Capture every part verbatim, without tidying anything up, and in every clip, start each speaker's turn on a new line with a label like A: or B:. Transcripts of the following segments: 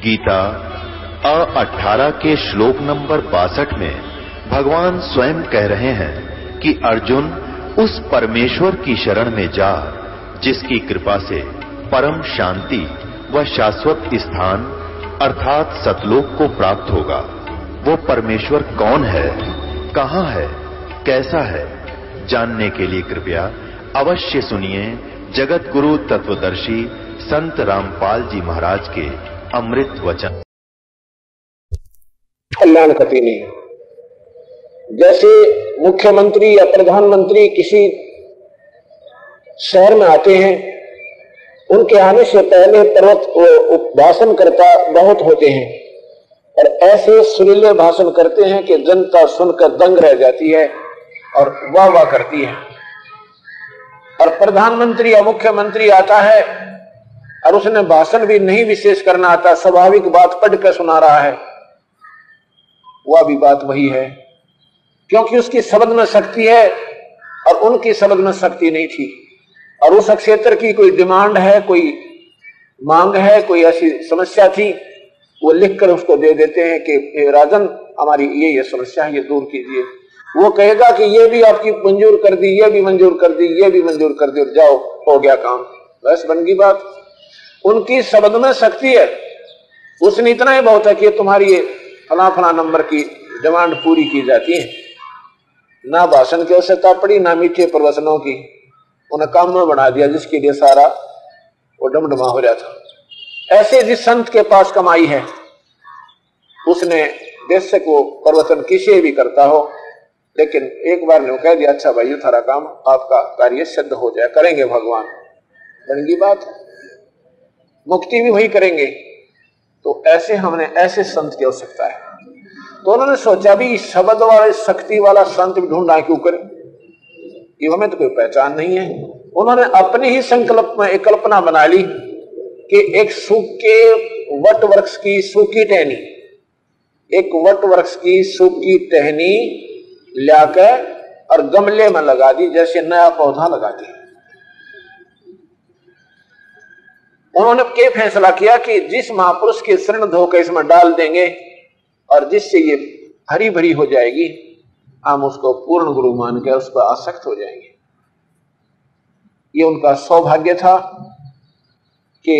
A: गीता अ अठारह के श्लोक नंबर बासठ में भगवान स्वयं कह रहे हैं कि अर्जुन उस परमेश्वर की शरण में जा जिसकी कृपा से परम शांति व शाश्वत स्थान अर्थात सतलोक को प्राप्त होगा। वो परमेश्वर कौन है, कहां है, कैसा है, जानने के लिए कृपया अवश्य सुनिए जगत गुरु तत्वदर्शी संत रामपाल जी महाराज के अमृत वचन।
B: कल्याण कति नहीं। जैसे मुख्यमंत्री या प्रधानमंत्री किसी शहर में आते हैं, उनके आने से पहले पर्वत भाषण करता बहुत होते हैं और ऐसे सुरीले भाषण करते हैं कि जनता सुनकर दंग रह जाती है और वाह वाह करती है। और प्रधानमंत्री या मुख्यमंत्री आता है और उसने भाषण भी नहीं विशेष करना आता, स्वाभाविक बात पढ़ कर सुना रहा है, वह भी बात वही है, क्योंकि उसकी शब्द में शक्ति है और उनकी शब्द में शक्ति नहीं थी। और उस क्षेत्र की कोई डिमांड है, कोई मांग है, कोई ऐसी समस्या थी, वो लिखकर उसको दे देते हैं कि राजन हमारी ये ये समस्या है, ये दूर कीजिए। वो कहेगा कि ये भी आपकी मंजूर कर दी, ये भी मंजूर कर दी, ये भी मंजूर कर दी और जाओ, हो गया काम, बस बन गई बात। उनकी शब्द में शक्ति है, उसने इतना ही बहुत है कि तुम्हारी ये फला फला नंबर की डिमांड पूरी की जाती है। ना भाषण की आवश्यकता पड़ी, ना मीठे प्रवचनों की, उन्हें काम में बना दिया जिसके लिए सारा वो डमडमा हो जाता। ऐसे जिस संत के पास कमाई है, उसने बेशक वो प्रवचन किसी भी करता हो, लेकिन एक बार ने कह दिया अच्छा भाई थारा काम, आपका कार्य सिद्ध हो जाए, करेंगे भगवान, बन गई बात, मुक्ति भी वही करेंगे। तो ऐसे हमने ऐसे संत की आवश्यकता है। तो उन्होंने सोचा भी शब्द वाले शक्ति वाला संत भी ढूंढना क्यों करें, ये हमें तो कोई पहचान नहीं है। उन्होंने अपनी ही संकल्प में एक कल्पना बना ली कि एक सूखे वट वृक्ष की सूखी टहनी, एक वट वृक्ष की सूखी टहनी लाकर और गमले में लगा दी, जैसे नया पौधा लगाते हैं। उन्होंने ये फैसला किया कि जिस महापुरुष के शरण धोकर इसमें डाल देंगे और जिससे ये हरी भरी हो जाएगी, हम उसको पूर्ण गुरु मान के उस पर आसक्त हो जाएंगे। ये उनका सौभाग्य था कि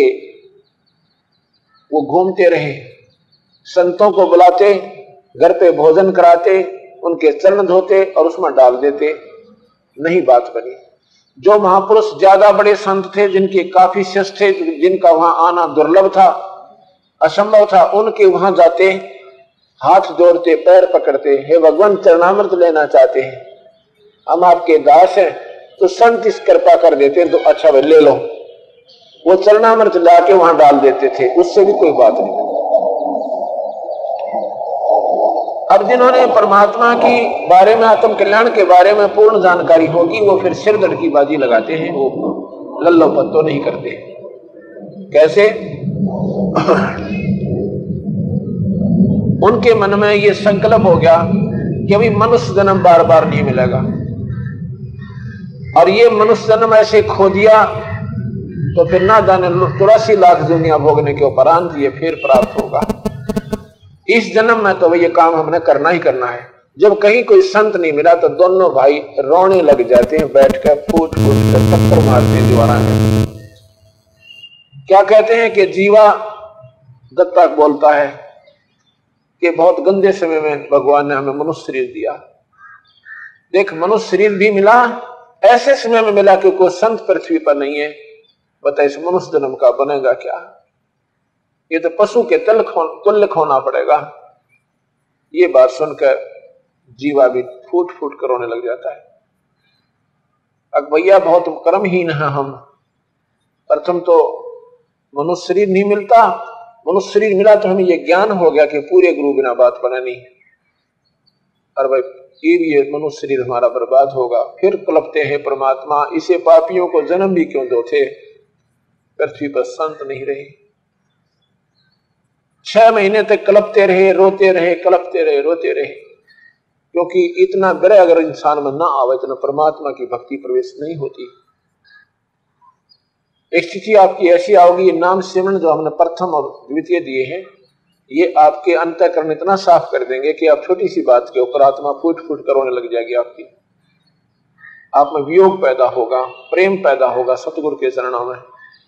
B: वो घूमते रहे, संतों को बुलाते, घर पे भोजन कराते, उनके चरण धोते और उसमें डाल देते, नहीं बात बनी। जो महापुरुष ज्यादा बड़े संत थे, जिनके काफी शिष्य थे, जिनका वहां आना दुर्लभ था, असंभव था, उनके वहां जाते, हाथ जोड़ते, पैर पकड़ते, हे भगवान चरणामृत लेना चाहते हैं, हम आपके दास हैं, तो संत इस कृपा कर देते हैं, तो अच्छा भाई ले लो। वो चरणामृत लाके वहां डाल देते थे, उससे भी कोई बात नहीं। अब जिन्होंने परमात्मा की बारे में, आत्म कल्याण के बारे में पूर्ण जानकारी होगी, वो फिर सिर धड़ की बाजी लगाते हैं, वो लल्लो पत्तो नहीं करते। कैसे? उनके मन में ये संकल्प हो गया कि अभी मनुष्य जन्म बार बार नहीं मिलेगा, और ये मनुष्य जन्म ऐसे खो दिया तो फिर ना जाने चौरासी लाख दुनिया भोगने के उपरांत ये फिर प्राप्त होगा। इस जन्म में तो ये काम हमने करना ही करना है। जब कहीं कोई संत नहीं मिला तो दोनों भाई रोने लग जाते हैं, बैठ कर फूट फूट कर चक्कर मारते हैं दीवाना में। क्या कहते हैं कि जीवा दत्ता बोलता है कि बहुत गंदे समय में भगवान ने हमें मनुष्य शरीर दिया। देख, मनुष्य शरीर भी मिला, ऐसे समय में मिला कि कोई संत पृथ्वी पर नहीं है, बता इस मनुष्य जन्म का बनेगा क्या? ये तो पशु के तल तुल्य खोना पड़ेगा। ये बात सुनकर जीवा भी फूट फूट कर रोने लग जाता है। अब भैया बहुत कर्महीन है हम, प्रथम तो मनुष्य शरीर नहीं मिलता, मनुष्य शरीर मिला तो हमें ये ज्ञान हो गया कि पूरे गुरु बिना बात बना नहीं, और भाई ये भी ये मनुष्य शरीर हमारा बर्बाद होगा। फिर कलपते हैं परमात्मा, इसे पापियों को जन्म भी क्यों दो थे, पृथ्वी पर संत नहीं रहे। छह महीने तक कलपते रहे, रोते रहे, कलपते रहे, रोते रहे, क्योंकि इतना ग्रह अगर इंसान में ना आवे तो परमात्मा की भक्ति प्रवेश नहीं होती। स्थिति आपकी ऐसी आओगी, नाम सिमरन जो हमने प्रथम और द्वितीय दिए हैं, ये आपके अंतःकरण इतना साफ कर देंगे कि आप छोटी सी बात के ऊपर आत्मा फूट फूट कर रोने लग जाएगी आपकी। आप में वियोग पैदा होगा, प्रेम पैदा होगा सतगुरु के चरणों में।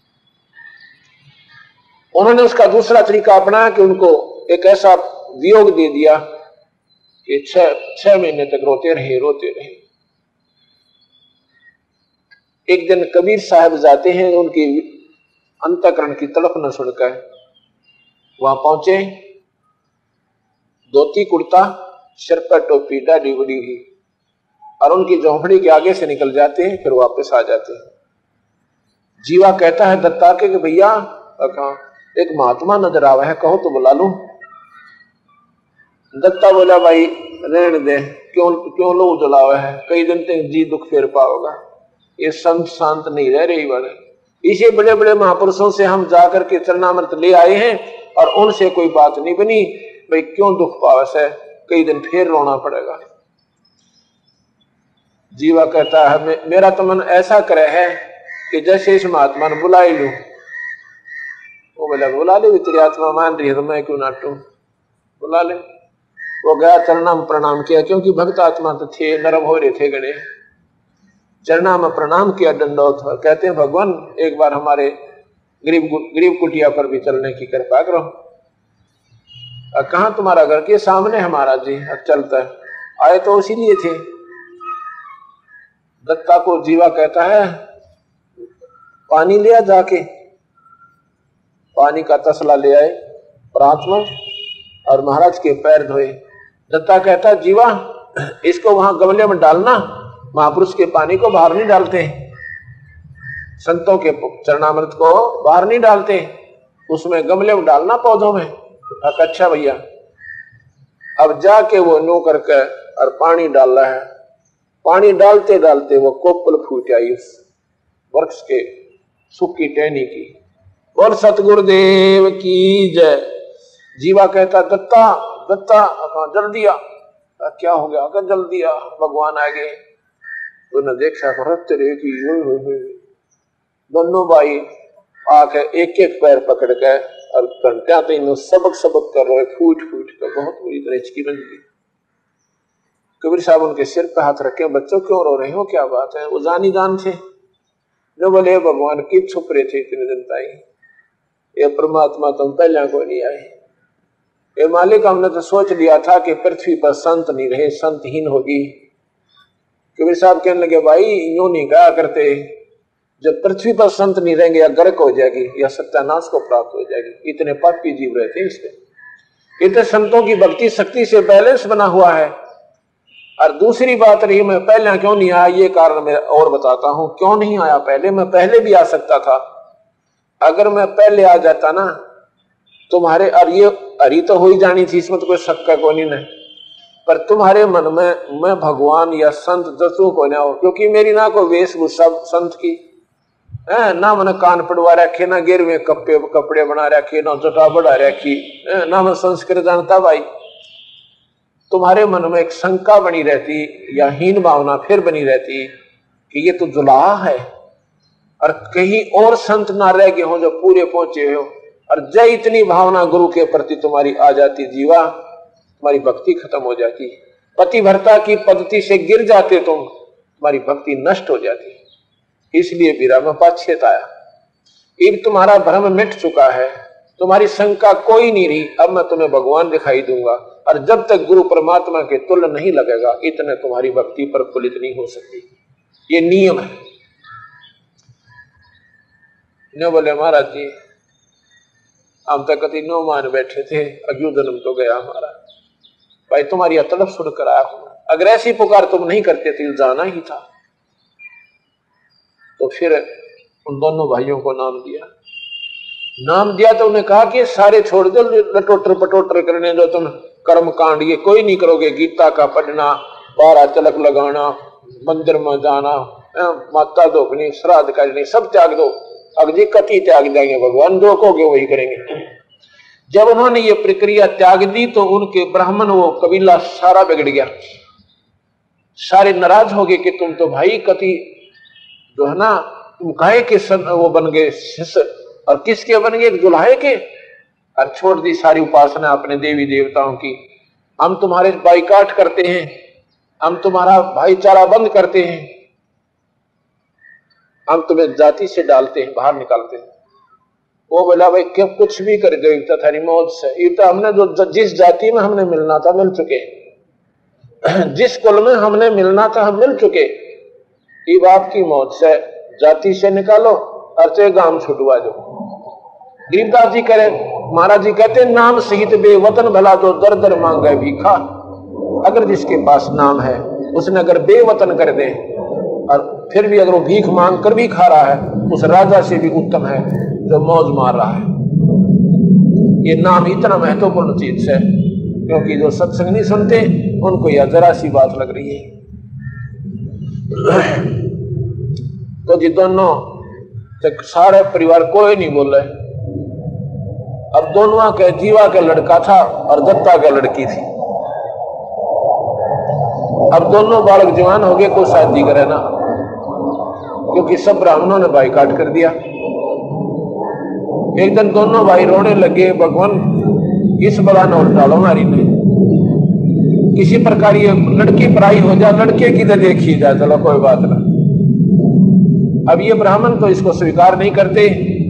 B: उन्होंने उसका दूसरा तरीका अपनाया कि उनको एक ऐसा वियोग दे दिया कि छह छह महीने तक रोते रहे रोते रहे। एक दिन कबीर साहब जाते हैं, उनकी अंतःकरण की तड़प न सुनकर वहां पहुंचे, धोती कुर्ता, सिर पर टोपी, दाढ़ी बड़ी हुई, और उनकी झोंपड़ी के आगे से निकल जाते हैं, फिर वापस आ जाते हैं। जीवा कहता है दत्ता के कि भैया कहा एक महात्मा नजर आवा है, कहो तो बुला लूं। दत्ता बोला भाई रहने दे, क्यों क्यों लो जलावा है, कई दिन तक जी दुख फेर पाओगा। ये संत शांत नहीं रह रही बड़े, इसे बड़े बड़े महापुरुषों से हम जाकर के चरणामृत ले आए हैं और उनसे कोई बात नहीं बनी, भाई क्यों दुख पावस है, कई दिन फिर रोना पड़ेगा। जीवा कहता है मेरा तो मन ऐसा करे है कि जैसे इस महात्मा ने बुला ही लू। वो बोला बुला ले, तेरी आत्मा मान रही है तो मैं क्यों नाटू, बुला ले। वो गया, चरणा में प्रणाम किया, क्योंकि भक्त आत्मा तो थे, नरम हो रहे थे गणे। चरणा में प्रणाम किया, दंडोत। कहते हैं भगवान एक बार हमारे गरीब गरीब कुटिया पर भी चलने की कृपा करो। कहाँ तुम्हारा घर के सामने है महाराज जी, चलता है, आए तो इसीलिए थे। दत्ता को जीवा कहता है पानी लिया, जाके पानी का तसला ले आए प्रांत में और महाराज के पैर धोए। दत्ता कहता जीवा इसको वहां गमले में डालना, महापुरुष के पानी को बाहर नहीं डालते, संतों के चरणामृत को बाहर नहीं डालते, उसमें गमले में डालना पौधों में। अच्छा भैया। अब जाके वो नो करके और पानी डाल रहा है, पानी डालते डालते वो कोपल फूट आई उस वृक्ष के सूखी टहनी की। और सतगुरुदेव की जय। जीवा कहता दत्ता दत्ता जल्दी आ। क्या हो गया? अगर जल्दी आ, भगवान आ गए। तो देखा तेरे की दोनों भाई आके एक एक पैर पकड़ के और घंटा तो इन सबक सबक कर रहे, फूट फूट कर बहुत बुरी तरह हिचकी बन गई। कबीर साहब उनके सिर पे हाथ रखे, बच्चों क्यों रो रहे हो, क्या बात है? वो जानी जान थे, जो बोले भगवान की छुप रहे थे इतने दिन ताई, ये परमात्मा तुम पहले को नहीं आए। ये मालिक हमने तो सोच लिया था कि पृथ्वी पर संत नहीं रहे, संतहीन होगी। कबीर साहब कहने लगे भाई यूं नहीं कहा करते, जब पृथ्वी पर संत नहीं रहेंगे या गर्क हो जाएगी या सत्यानाश को प्राप्त हो जाएगी। इतने पापी जीव रहते हैं इसमें। इतने संतों की भक्ति शक्ति से बैलेंस बना हुआ है। और दूसरी बात रही मैं पहले क्यों नहीं आया, ये कारण मैं और बताता हूं क्यों नहीं आया पहले। मैं पहले भी आ सकता था, अगर मैं पहले आ जाता ना तुम्हारे, और ये हरी तो हो ही जानी थी, इसमें तो कोई शक का कोई नहीं, पर तुम्हारे मन में मैं भगवान या संत दसों को ना हो, क्योंकि मेरी ना कोई वेशभूषा संत की है, ना मैंने कान पड़वा रखे, ना गिरवे कपड़े कपड़े बना रखे, ना जटा बढ़ा रखी, ना मैं संस्कृत जानता। भाई तुम्हारे मन में एक शंका बनी रहती या हीन भावना फिर बनी रहती कि ये तो जुलाहा है, और कहीं और संत ना रह गए हो जो पूरे पहुंचे हो। और जय इतनी भावना गुरु के प्रति तुम्हारी आ जाती जीवा, तुम्हारी भक्ति खत्म हो जाती, पतिव्रता की पद्धति से गिर जाते तुम, तुम्हारी भक्ति नष्ट हो जाती। इसलिए बीरा में पछताया। अब तुम्हारा भ्रम मिट चुका है, तुम्हारी शंका कोई नहीं रही, अब मैं तुम्हें भगवान दिखाई दूंगा। और जब तक गुरु परमात्मा के तुल्य नहीं लगेगा, इतने तुम्हारी भक्ति प्रफुल्लित नहीं हो सकती। ये नियम है। न बोले महाराज जी हम तक कति नो मान बैठे थे, अज्ञू जन्म तो गया हमारा। भाई तुम्हारी तड़प सुनकर आया हूं, अगर ऐसी पुकार तुम नहीं करते थे जाना ही था। तो फिर उन दोनों भाइयों को नाम दिया। नाम दिया तो उन्हें कहा कि सारे छोड़ दो लटोटर पटोटर करने, जो तुम कर्म कांड ये कोई नहीं करोगे, गीता का पढ़ना, बारह तिलक लगाना, मंदिर में जाना, माता धोकनी, श्राद्ध करनी, सब त्याग दो। अगजी कति त्याग देंगे भगवान, जो कहोगे वही करेंगे। जब उन्होंने ये प्रक्रिया त्याग दी तो उनके ब्राह्मण वो कबीला सारा बिगड़ गया, सारे नाराज हो गए कि तुम तो भाई कति जो है ना, तुम काहे के वो बन गए शिष्य, और किसके बन गए? दुल्हे के। और छोड़ दी सारी उपासना अपने देवी देवताओं की। हम तुम्हारे बाइकाट करते हैं, हम तुम्हारा भाईचारा बंद करते हैं, हम तुम्हें जाति से डालते हैं, बाहर निकालते हैं। वो बोला भाई क्यों कुछ भी कर दो, इतना थारी मौत से, ये तो हमने जो जिस जाति में हमने मिलना था मिल चुके, जिस कुल में हमने मिलना था हम मिल चुके, ये बाप की मौत से जाति से निकालो और चाहे गांव छुटवा दो। गरीबदास जी करे, महाराज जी कहते नाम सहित बेवतन भला तो दर दर मांगे भीखा। अगर जिसके पास नाम है उसने अगर बेवतन कर दे और फिर भी अगर वो भीख मांग कर भी खा रहा है, उस राजा से भी उत्तम है जो मौज मार रहा है। ये नाम इतना महत्वपूर्ण चीज है, क्योंकि जो सत्संग नहीं सुनते उनको यह जरा सी बात लग रही है। तो जी दोनों सारे परिवार कोई नहीं बोल रहे। अब दोनों के जीवा का लड़का था और दत्ता का लड़की थी। अब दोनों बालक जवान हो गए, कोई शादी करे ना, क्योंकि सब ब्राह्मणों ने बाइकाट कर दिया। एक दिन दोनों भाई रोने लगे, भगवान इस बला न उल्टालो हमारी ने, किसी प्रकार ये लड़की पराई हो जाए, लड़के की तो देखी जाए, चलो कोई बात ना। अब ये ब्राह्मण तो इसको स्वीकार नहीं करते,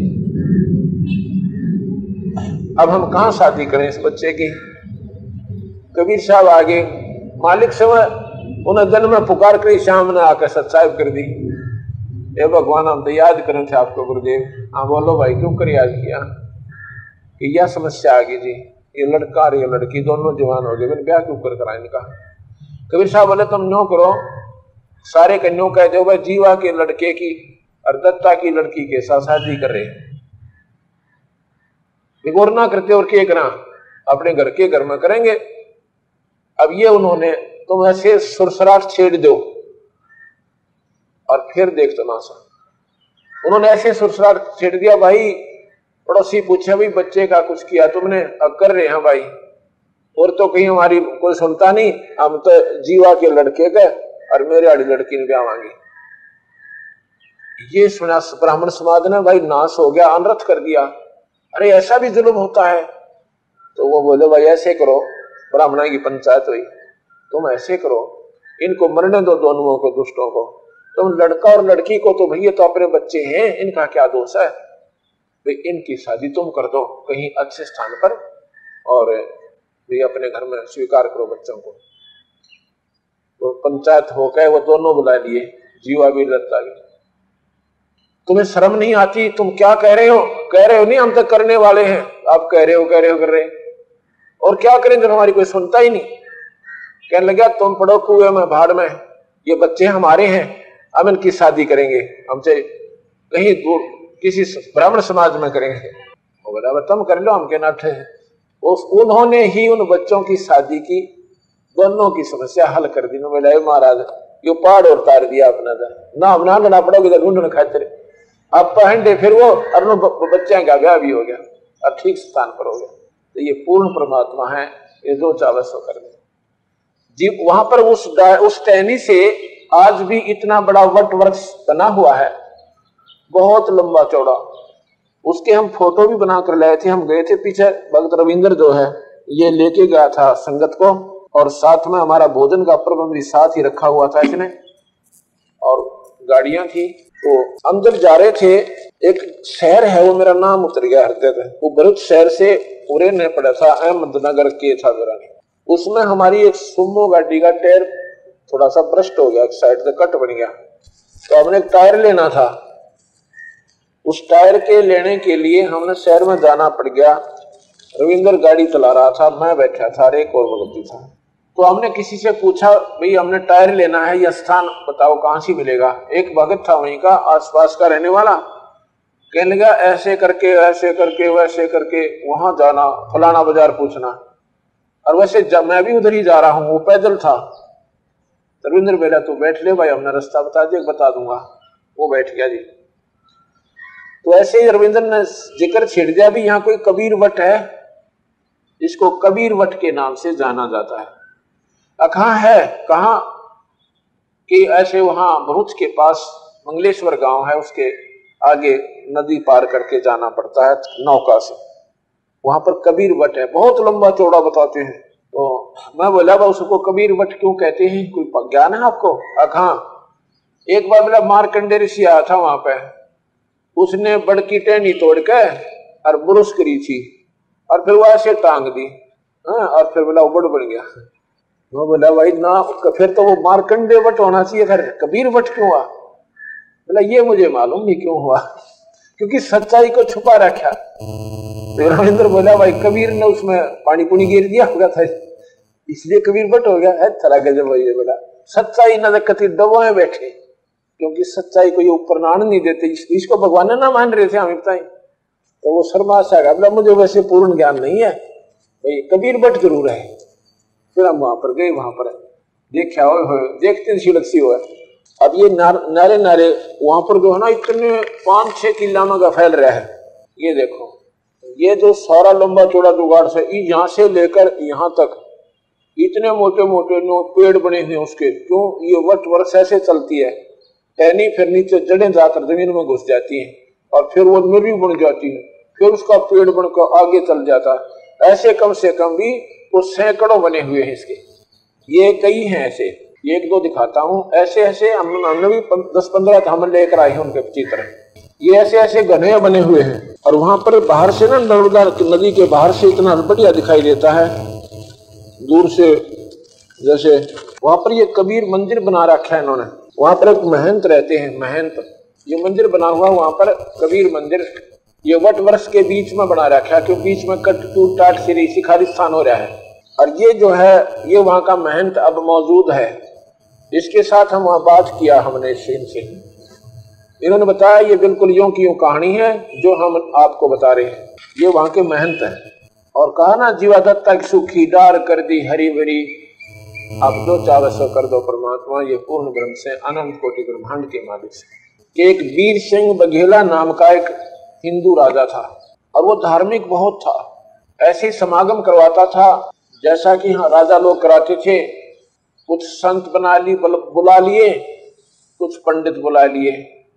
B: अब हम कहां शादी करें इस बच्चे की। कबीर साहब आगे मालिक से उन्हें जन्म में पुकार कर शाम ने आकर सत्साहिब कर दी। ए भगवान हम तो याद करें थे आपको गुरुदेव। हाँ बोलो भाई, क्यों कर याद किया? कि यह समस्या आ गई जी, ये लड़का और ये लड़की दोनों जवान हो गए, मैंने ब्याह क्यों कर करा इनका। कबीर साहब बोले तुम न्यो करो, सारे कन्यों कह दो भाई जीवा के लड़के की और दत्ता की लड़की के साथ शादी कर रहे, बिगोर ना करते और क्या करा, अपने घर के घर में करेंगे। अब ये उन्होंने तुम ऐसे सुरसराट छेड़ दो और फिर देख तमाशा। उन्होंने ऐसे सुरसराट छेड़ दिया, भाई पड़ोसी पूछा भाई बच्चे का कुछ किया तुमने? अब कर रहे हैं भाई, और तो कहीं हमारी कोई सुनता नहीं, हम तो जीवा के लड़के गए और मेरे आड़ी लड़की ने ब्यावांगे। ये सुना ब्राह्मण समाज ने भाई नाश हो गया, अनर्थ कर दिया। अरे ऐसा भी जुल्म होता है? तो वो बोले भाई ऐसे करो, ब्राह्मणा की पंचायत हुई, तुम ऐसे करो इनको मरने दो दोनों को, दुष्टों को। तुम लड़का और लड़की को तो भैया तो अपने बच्चे हैं, इनका क्या दोष है भाई, इनकी शादी तुम कर दो कहीं अच्छे स्थान पर और भी अपने घर में स्वीकार करो बच्चों को। तो पंचायत हो गए, वो दोनों बुला लिए, जीवा भी दत्ता भी। तुम्हें शर्म नहीं आती? तुम क्या कह रहे हो? कह रहे हो नहीं हम तो करने वाले हैं, आप कह रहे हो कह रहे हो कर रहे और क्या करें जब हमारी कोई सुनता ही नहीं। कहने लगा तुम पढ़ो कुएं में भाड़ में, ये बच्चे हमारे हैं, हम इनकी शादी करेंगे, हमसे कहीं दूर किसी ब्राह्मण समाज में करेंगे। वो बोला तुम कर लो, हम के नाठे हैं। उन्होंने ही उन बच्चों की शादी की, दोनों की समस्या हल कर दी। बोला महाराज यो पहाड़ और तार दिया अपना ना, हम ना लड़ा पड़ोगे ढूंढने खातिर। अब पहनते फिर वो अरनो बच्चे का ब्याह भी हो गया, अब ठीक स्थान पर हो गया। तो ये पूर्ण परमात्मा है, ये जो चाहे सो कर दे जी। वहां पर उस उस टहनी से आज भी इतना बड़ा वट वृक्ष बना हुआ है, बहुत लंबा चौड़ा। उसके हम फोटो भी बनाकर लाए थे, हम गए थे पीछे, भक्त रविंद्र जो है ये लेके गया था संगत को, और साथ में हमारा भोजन का प्रबंध भी साथ ही रखा हुआ था इसने, और गाड़ियां थी। तो हम जब जा रहे थे, एक शहर है वो मेरा नाम उतर गया हृदय में, वो भरूच शहर से पूरे ने पड़ा था, अहमदनगर के था जरा, उसमें हमारी एक सुमो गाड़ी का टायर थोड़ा सा भ्रष्ट हो गया, एक साइड से कट बन गया। तो हमने एक टायर लेना था, उस टायर के लेने के लिए हमने शहर में जाना पड़ गया। रविंद्र गाड़ी चला रहा था, मैं बैठा था, एक और व्यक्ति था। तो हमने किसी से पूछा भाई हमने टायर लेना है, यह स्थान बताओ कहां से मिलेगा। एक भगत था वहीं का, आसपास का रहने वाला, कहने लगा ऐसे करके ऐसे करके वैसे करके वहां जाना, फलाना बाजार पूछना। और वैसे मैं भी उधर ही जा रहा हूं, वो पैदल था। रविंद्र बेला तू बैठ ले भाई, हमने रास्ता बता दिया, बता दूंगा। वो बैठ गया जी। तो ऐसे ही रविंद्र ने जिक्र छेड़ दिया भी यहाँ कोई कबीर वट है, इसको कबीर वट के नाम से जाना जाता है। कहाँ है? कहाँ कि ऐसे वहां भरूच के पास मंगलेश्वर गांव है, उसके आगे नदी पार करके जाना पड़ता है नौका से। वहां पर कबीर वट है, बहुत लंबा चौड़ा बताते हैं। तो मैं बोला भाई उसको कबीर वट क्यों कहते हैं, कोई ज्ञान है आपको? हाँ, एक बार मेरा मार्कंडे ऋषि आया था वहां पे, उसने बड़की टहनी तोड़ के और बुरुश करी थी और फिर वो ऐसे टांग दी, हाँ, और फिर बोला उबड़ बन गया। मैं बोला भाई ना, फिर तो वो मार्कंडे वट होना चाहिए, फिर कबीर वट क्यों हुआ? बोला ये मुझे मालूम नहीं क्यों हुआ, क्योंकि सच्चाई को छुपा रखा। तो रविंद्र बोला भाई कबीर ने उसमें पानी पुनी गिर दिया होगा था, इसलिए कबीर वट हो गया है। थरा गजब भाई, बोला सच्चाई न कति दबाए बैठे, क्योंकि सच्चाई को ये ऊपर नान नहीं देते, इसको भगवान ने ना मान रहे थे हम बताए। तो वो शर्मा सा गया, बोला मुझे वैसे पूर्ण ज्ञान नहीं है भाई, कबीर वट जरूर है। फिर हम वहां पर गए, वहां पर देखा हो, देखते शिलक सी हो। अब ये नार, नारे नारे वहां पर जो है ना, इतने पांच छह किलोमीटर का फैल रहा है। ये देखो, ये जो सारा लंबा चौड़ा जुगाड़ से यहाँ से लेकर यहाँ तक इतने मोटे मोटे पेड़ बने हुए उसके, क्यों? ये वट वर्ष ऐसे चलती है, टहनी फिर नीचे जड़ें जाकर जमीन में घुस जाती हैं और फिर वो मिर्री बन जाती है, फिर उसका पेड़ बनकर आगे चल जाता। ऐसे कम से कम भी वो सैकड़ों बने हुए हैं इसके, ये कई हैं ऐसे, एक दो दिखाता हूँ। ऐसे ऐसे हम हमने भी दस पंद्रह हम लेकर आए हैं उनके चित्र। ये ऐसे ऐसे घने बने हुए हैं और वहां पर बाहर से ना नर्मदा नदी के बाहर से इतना बढ़िया दिखाई देता है दूर से। जैसे वहां पर ये कबीर मंदिर बना रखा है इन्होंने, वहां पर एक महंत रहते हैं, महंत, ये मंदिर बना हुआ वहां पर कबीर मंदिर, ये वट वर्ष के बीच में बना रखा है, क्योंकि बीच में कट टूट टाट सिरी शिखारिस्थान हो रहा है। और ये जो है ये वहां का महंत अब मौजूद है, इसके साथ हम वहां बात किया हमने इनसे, इन्होंने बताया ये बिल्कुल यूं की यूं कहानी है जो हम आपको बता रहे हैं। ये वहां के महंत है और कहा ना जीवा दत्ता की सुखी डार कर दी हरी भरी, अब जो चाहे सो कर दो परमात्मा, ये पूर्ण ब्रह्म से अनंत कोटि ब्रह्मांड के मालिक से। एक वीर सिंह बघेला नाम का एक हिंदू राजा था और वो धार्मिक बहुत था, ऐसे समागम करवाता था जैसा कि हाँ राजा लोग कराते थे। कुछ संत बना ली बुला लिए, कुछ पंडित बुला लिए,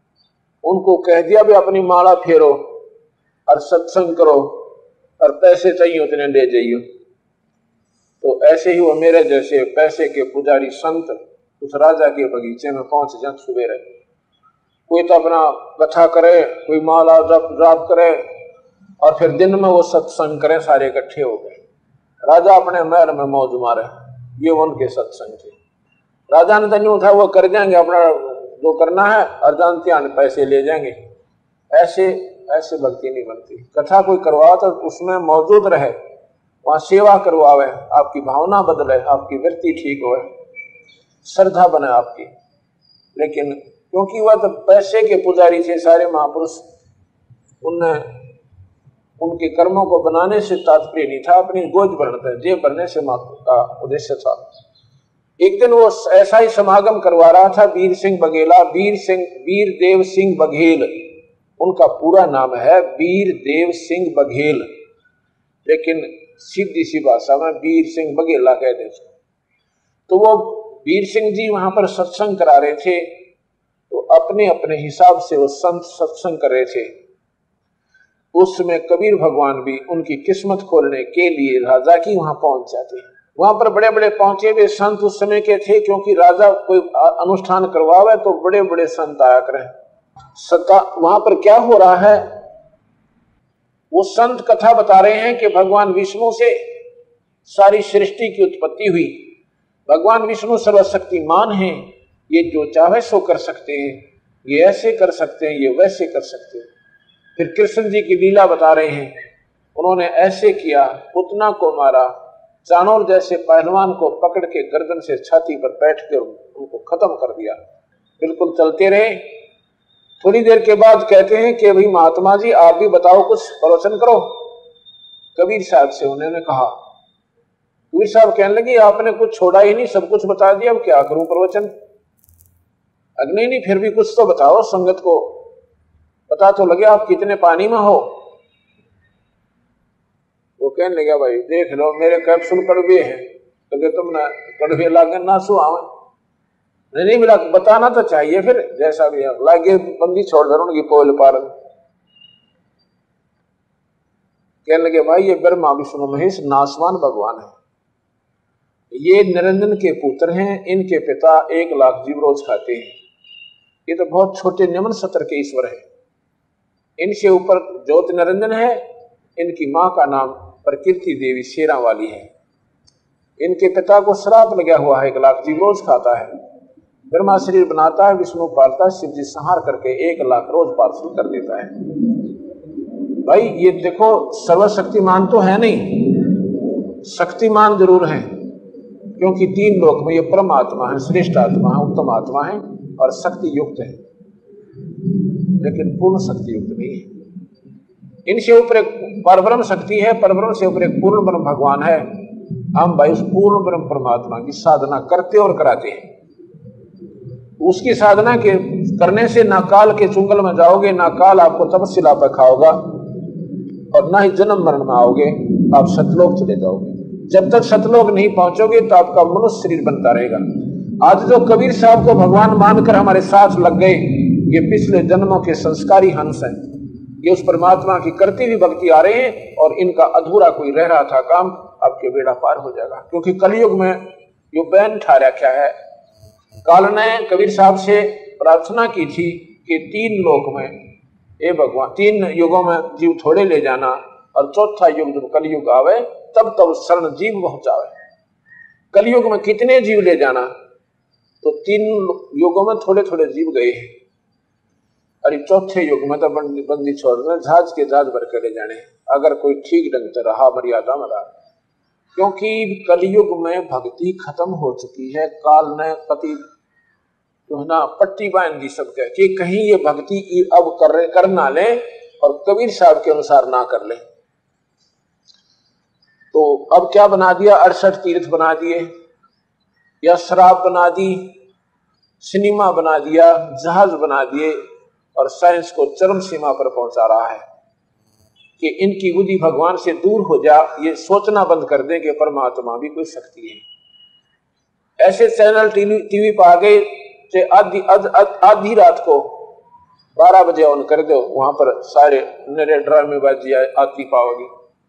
B: उनको कह दिया भी अपनी माला फेरो और सत्संग करो और पैसे चाहिए उतने ले जाइए। तो ऐसे ही वो मेरे जैसे पैसे के पुजारी संत उस राजा के बगीचे में पहुंच जाए सुबह, कोई तो अपना कथा करे, कोई माला जप जाप करे और फिर दिन में वो सत्संग करे, सारे इकट्ठे हो गए। राजा अपने महल में मौज मारे, ये उनके सत्संग थे। राजा ने तो था वो कर जाएंगे अपना जो करना है और जानते हैं पैसे ले जाएंगे, ऐसे ऐसे भक्ति नहीं बनती। कथा कोई करवा तो उसमें मौजूद रहे, वहां सेवा करवावे, आपकी भावना बदले, आपकी वृत्ति ठीक हो, श्रद्धा बने आपकी। लेकिन क्योंकि वह तो पैसे के पुजारी थे सारे महापुरुष, उनने उनके कर्मों को बनाने से तात्पर्य नहीं था, अपनी गोद भरने जेब भरने से का उद्देश्य था। एक दिन वो ऐसा ही समागम करवा रहा था वीर सिंह बघेला, वीर सिंह वीर देव सिंह बघेल उनका पूरा नाम है, वीर देव सिंह बघेल, लेकिन सीधी सी भाषा में वीर सिंह बघेला कह देते। तो वो वीर सिंह जी वहां पर सत्संग करा रहे थे, तो अपने अपने हिसाब से वो संत सत्संग कर रहे थे। उस समय कबीर भगवान भी उनकी किस्मत खोलने के लिए राजा की वहां पहुंच जाते हैं। वहां पर बड़े बड़े पहुंचे हुए संत उस समय के थे, क्योंकि राजा कोई अनुष्ठान करवावे तो बड़े बड़े संत आया करें। सता वहां पर क्या हो रहा है, वो संत कथा बता रहे हैं कि भगवान विष्णु से सारी सृष्टि की उत्पत्ति हुई। भगवान विष्णु सर्वशक्तिमान हैं, ये जो चाहे सो कर सकते हैं, ये ऐसे कर सकते हैं, ये वैसे कर सकते हैं। फिर कृष्ण जी की लीला बता रहे हैं, उन्होंने ऐसे किया, पुतना को मारा, चाणोर जैसे पहलवान को पकड़ के गर्दन से छाती पर बैठ कर उनको खत्म कर दिया। बिल्कुल चलते रहे। थोड़ी देर के बाद कहते हैं कि भाई महात्मा जी आप भी बताओ, कुछ प्रवचन करो। कबीर साहब से उन्होंने कहा, कबीर साहब कहने लगे आपने कुछ छोड़ा ही नहीं, सब कुछ बता दिया, अब क्या करूं प्रवचन। अग्नि नहीं, फिर भी कुछ तो बताओ, संगत को पता तो लगे आप कितने पानी में हो। वो कहने लगा भाई देख लो मेरे कैप्सूल कड़वे हैं, तो तुमने कड़वे लागे ना सुहावे, नहीं नहीं मिला, बताना तो चाहिए। फिर जैसा भी है लागे बंदी छोड़ दो उनकी पोल पार। कहने लगे भाई ये ब्रह्मा विष्णु महेश नासवान भगवान है, ये निरंजन के पुत्र हैं, इनके पिता एक लाख जीव रोज खाते हैं, ये तो बहुत छोटे निम्न सत्र के ईश्वर है। इनसे ऊपर ज्योति निरंजन है, इनकी मां का नाम प्रकृति देवी शेरा वाली है, इनके पिता को श्राप लगा हुआ है, एक लाख जीव रोज खाता है। ब्रह्मा शरीर बनाता है, विष्णु पालता है, शिव जी संहार करके एक लाख रोज पार्सल कर देता है। भाई ये देखो सर्वशक्तिमान तो है नहीं, शक्तिमान जरूर है, क्योंकि तीन लोक में ये परमात्मा है, श्रेष्ठ आत्मा है, उत्तम आत्मा है और शक्ति युक्त है, लेकिन पूर्ण शक्ति युक्त नहीं है। इनसे ऊपर एक परब्रह्म शक्ति है, परब्रह्म से ऊपर एक पूर्ण ब्रह्म भगवान है। हम भाई उस पूर्ण ब्रह्म परमात्मा की साधना करते और कराते हैं। उसकी साधना के करने से ना काल के चुंगल में जाओगे, ना काल आपको तपस्या पर खाओगा, और ना ही जन्म मरण में आओगे, आप सतलोक चले जाओगे। जब तक सतलोक नहीं पहुंचोगे तो आपका मनुष्य शरीर बनता रहेगा। आज जो कबीर साहब को भगवान मानकर हमारे साथ लग गए, ये पिछले जन्मों के संस्कारी हंस हैं, ये उस परमात्मा की करती हुई भक्ति आ रहे हैं, और इनका अधूरा कोई रह रहा था काम आपके बेड़ा पार हो जाएगा। क्योंकि कलयुग में यो बैन ठा रखा है। काल ने कबीर साहब से प्रार्थना की थी कि तीन लोक में, ए भगवान, तीन युगों में जीव थोड़े ले जाना, और चौथा युग जब कलयुग आवे तब तब शरण जीव पहुंचावे। कलयुग में कितने जीव ले जाना, तो तीन युगों में थोड़े थोड़े जीव गए हैं, और चौथे युग में तो बंदी बंदी छोड़ना, जहाज के जहाज भर के ले जाने, अगर कोई ठीक ढंग से रहा मर्यादा में रहा। क्योंकि कलयुग में भक्ति खत्म हो चुकी है। काल ने पति जो है ना पट्टी बांध दी सबके कि कहीं ये भक्ति अब कर कर ना ले और कबीर साहब के अनुसार ना कर ले। तो अब क्या बना दिया, अड़सठ तीर्थ बना दिए, या शराब बना दी, सिनेमा बना दिया, जहाज बना दिए, और साइंस को चरम सीमा पर पहुंचा रहा है कि इनकी बुद्धि भगवान से दूर हो जा, ये सोचना बंद कर दे कि परमात्मा भी कोई शक्ति है। ऐसे चैनल टीवी टीवी पर आ गए, आधी आधी रात को बारह बजे ऑन कर दो, वहां पर सारे नरे ड्रामेबाजी आती पाओगी।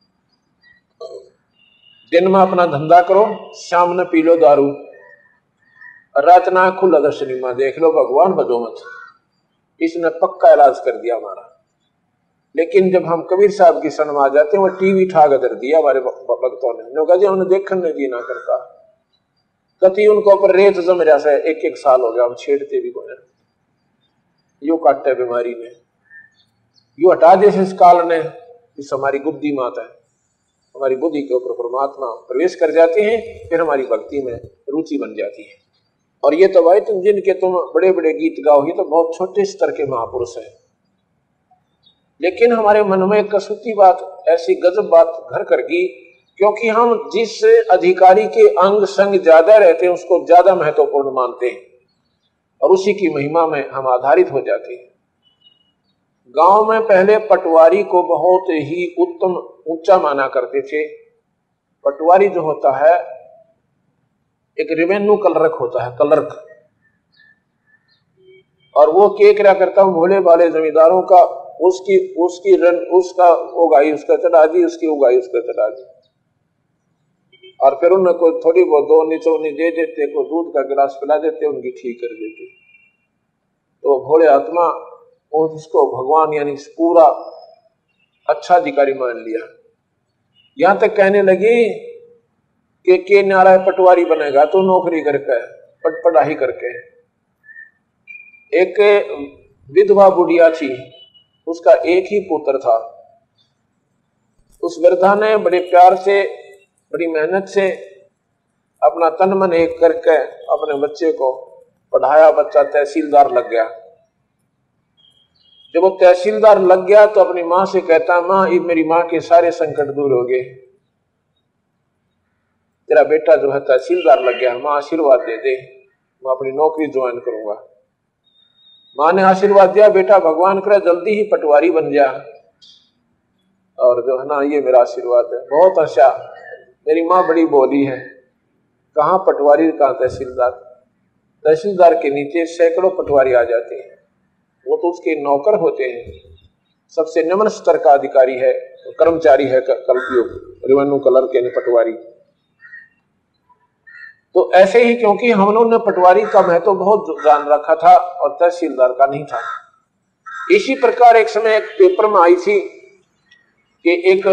B: दिन में अपना धंधा करो, शाम में पी लो दारू, रात ना खुला दो सिनेमा देख लो, भगवान बजो मत। इसने पक्का इलाज कर दिया हमारा। लेकिन जब हम कबीर साहब की शरण में आ जाते हैं, वो टीवी ठा कर दिया हमारे भक्तों ने, कहा जी हमने देखने दी ना करता, कति उनको ऊपर रेत जम रहा है, एक एक साल हो गया, हम छेड़ते भी कोने, यू काटे बीमारी ने, यू हटा दे इस काल ने, इस हमारी बुद्धि माता है, हमारी बुद्धि के ऊपर परमात्मा प्रवेश कर जाते हैं, फिर हमारी भक्ति में रुचि बन जाती है। और ये तो भाई तुम जिनके तुम बड़े बड़े गीत गाओ, ये तो बहुत छोटे स्तर के महापुरुष हैं, लेकिन हमारे मन में कसूती बात, ऐसी गजब बात घर कर गई, क्योंकि हम जिस अधिकारी के अंग संग ज्यादा रहते हैं उसको ज्यादा महत्वपूर्ण मानते हैं, और उसी की महिमा में हम आधारित हो जाते हैं। गांव में पहले पटवारी को बहुत ही उत्तम ऊंचा माना करते थे। पटवारी जो होता है एक रेवेन्यू क्लर्क होता है, क्लर्क, और वो क्या क्या करता हूँ भोले भाले जमींदारों का, उसकी उसकी रन उसका उगाई उसका चढ़ा दी, उसकी उगाई उसका चढ़ा दी, और फिर उनको थोड़ी बहुत दो निचोनी दे देते, को दूध का गिलास पिला देते, उनकी ठीक कर देते। तो भोले आत्मा उसको भगवान यानी पूरा अच्छा अधिकारी मान लिया। यहां तक कहने लगे कि के नारा पटवारी बनेगा तो नौकरी करके, पट पढ़ाई करके। एक विधवा बुढ़िया थी, उसका एक ही पुत्र था। उस वृद्धा ने बड़े प्यार से, बड़ी मेहनत से अपना तन मन एक करके अपने बच्चे को पढ़ाया। बच्चा तहसीलदार लग गया। जब वो तहसीलदार लग गया तो अपनी माँ से कहता, माँ ये मेरी माँ के सारे संकट दूर हो गए, तेरा बेटा जो है तहसीलदार लग गया, माँ आशीर्वाद दे दे, मैं अपनी नौकरी ज्वाइन करूंगा। माँ ने आशीर्वाद दिया, बेटा भगवान करे जल्दी ही पटवारी बन जा, और जो है ना ये मेरा आशीर्वाद है। बहुत अच्छा, मेरी माँ बड़ी बोली है, कहाँ पटवारी कहाँ तहसीलदार। तहसीलदार के नीचे सैकड़ों पटवारी आ जाते हैं, वो तो उसके नौकर होते हैं, सबसे निम्न स्तर का अधिकारी है। कर्मचारी है कलयुग रेवेन्यू कलर के पटवारी। तो ऐसे ही क्योंकि हम लोगों ने पटवारी का महत्व तो बहुत जान रखा था और तहसीलदार का नहीं था। इसी प्रकार एक समय एक पेपर में आई थी कि एक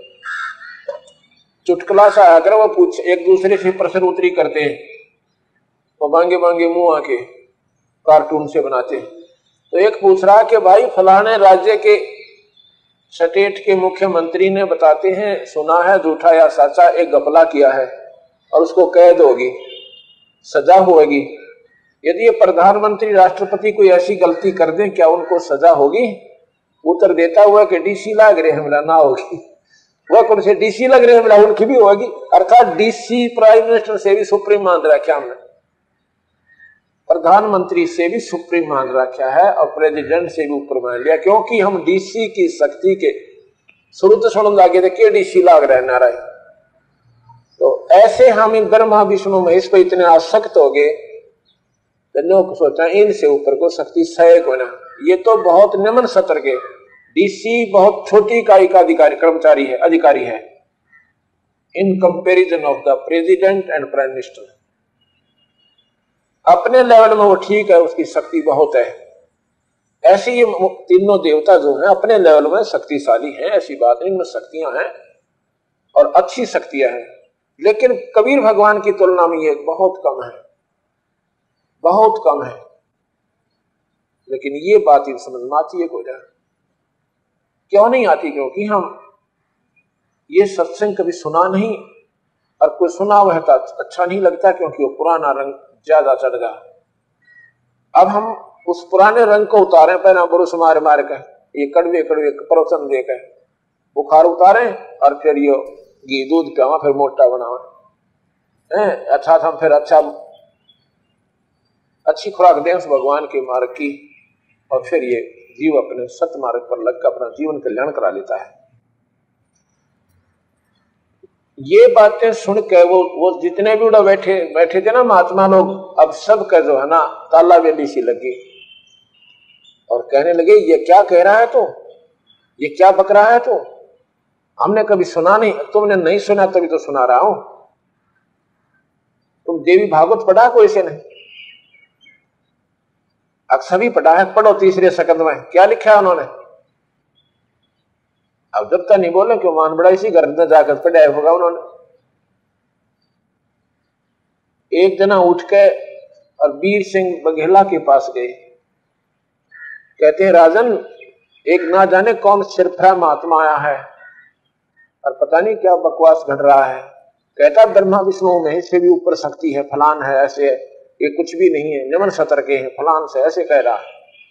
B: चुटकुला सा आकर वो पूछ एक दूसरे से प्रश्न उत्तरी करते हैं, वो बांगे बांगे मुंह आके कार्टून से बनाते हैं। तो एक पूछ रहा कि भाई फलाने राज्य के स्टेट के मुख्यमंत्री ने बताते हैं सुना है झूठा या सच्चा एक घपला किया है और उसको कैद होगी, सजा होगी। यदि ये प्रधानमंत्री राष्ट्रपति कोई ऐसी गलती कर दें क्या उनको सजा होगी? उत्तर देता हुआ कि डीसी लग रहे मिला ना होगी। वह कौन से डीसी लग रहे मिला उनकी भी होगी। अर्थात डीसी प्राइम मिनिस्टर से भी सुप्रीम मान रखा हमने, प्रधानमंत्री से भी सुप्रीम मान रखा है और प्रेसिडेंट से भी ऊपर मान लिया, क्योंकि हम डीसी की शक्ति के शुरू तो सुन लागे थे कि डीसी लाग रहे नारा। तो ऐसे हम इन ब्रह्मा विष्णु महेश को इतने आसक्त हो गए, लोग सोचा इनसे ऊपर को शक्ति सह को ना। ये तो बहुत निम्न सत्र के डीसी बहुत छोटी इकाई का अधिकारी कर्मचारी है, अधिकारी है in comparison of the president and prime minister. अपने लेवल में वो ठीक है, उसकी शक्ति बहुत है। ऐसे ये तीनों देवता जो हैं अपने लेवल में शक्तिशाली हैं, ऐसी बात नहीं, इनमें शक्तियां हैं और अच्छी शक्तियां हैं। लेकिन कबीर भगवान की तुलना में ये बहुत कम है, बहुत कम है। लेकिन ये बात इन समझ में आती है को जाए क्यों नहीं आती? क्योंकि हम ये सत्संग कभी सुना नहीं, और कोई सुना हुआ था अच्छा नहीं लगता क्योंकि वो पुराना रंग ज्यादा चढ़ गया। अब हम उस पुराने रंग को उतारे, पहना बुरुष मार मार कर ये कड़वे कड़वे प्रवचन देकर बुखार उतारे और फिर ये घी दूध पियावा, फिर मोटा बनावा। अच्छा हम फिर अच्छा अच्छी खुराक दें उस भगवान के मार्ग की, और फिर ये जीव अपने सत्य मार्ग पर लगकर अपना जीवन कल्याण करा लेता है। ये बातें सुन के वो वो जितने भी उड़ा बैठे बैठे थे ना महात्मा लोग, अब सब का जो है ना ताला बेली सी लगी और कहने लगे ये क्या कह रहा है, तो ये क्या बक रहा है, तो हमने कभी सुना नहीं, तुमने नहीं सुना तभी तो सुना रहा हूं। तुम देवी भागवत पढ़ा कोई से नहीं? अक्सर भी पढ़ा है, पढ़ो तीसरे सकंद में क्या लिखा है उन्होंने। अब जब तक नहीं बोले क्यों मान बड़ा इसी घर में जाकर पढ़ाया होगा उन्होंने। एक जना उठ के और वीर सिंह बघेला के पास गए, कहते हैं राजन एक ना जाने कौन सिरफरा महात्मा आया है और पता नहीं क्या बकवास घट रहा है। कहता ब्रह्मा विष्णु महेश से भी ऊपर शक्ति है, फलान है, ऐसे है, ये कुछ भी नहीं है, निमन सतर के हैं, फलान से ऐसे कह रहा है।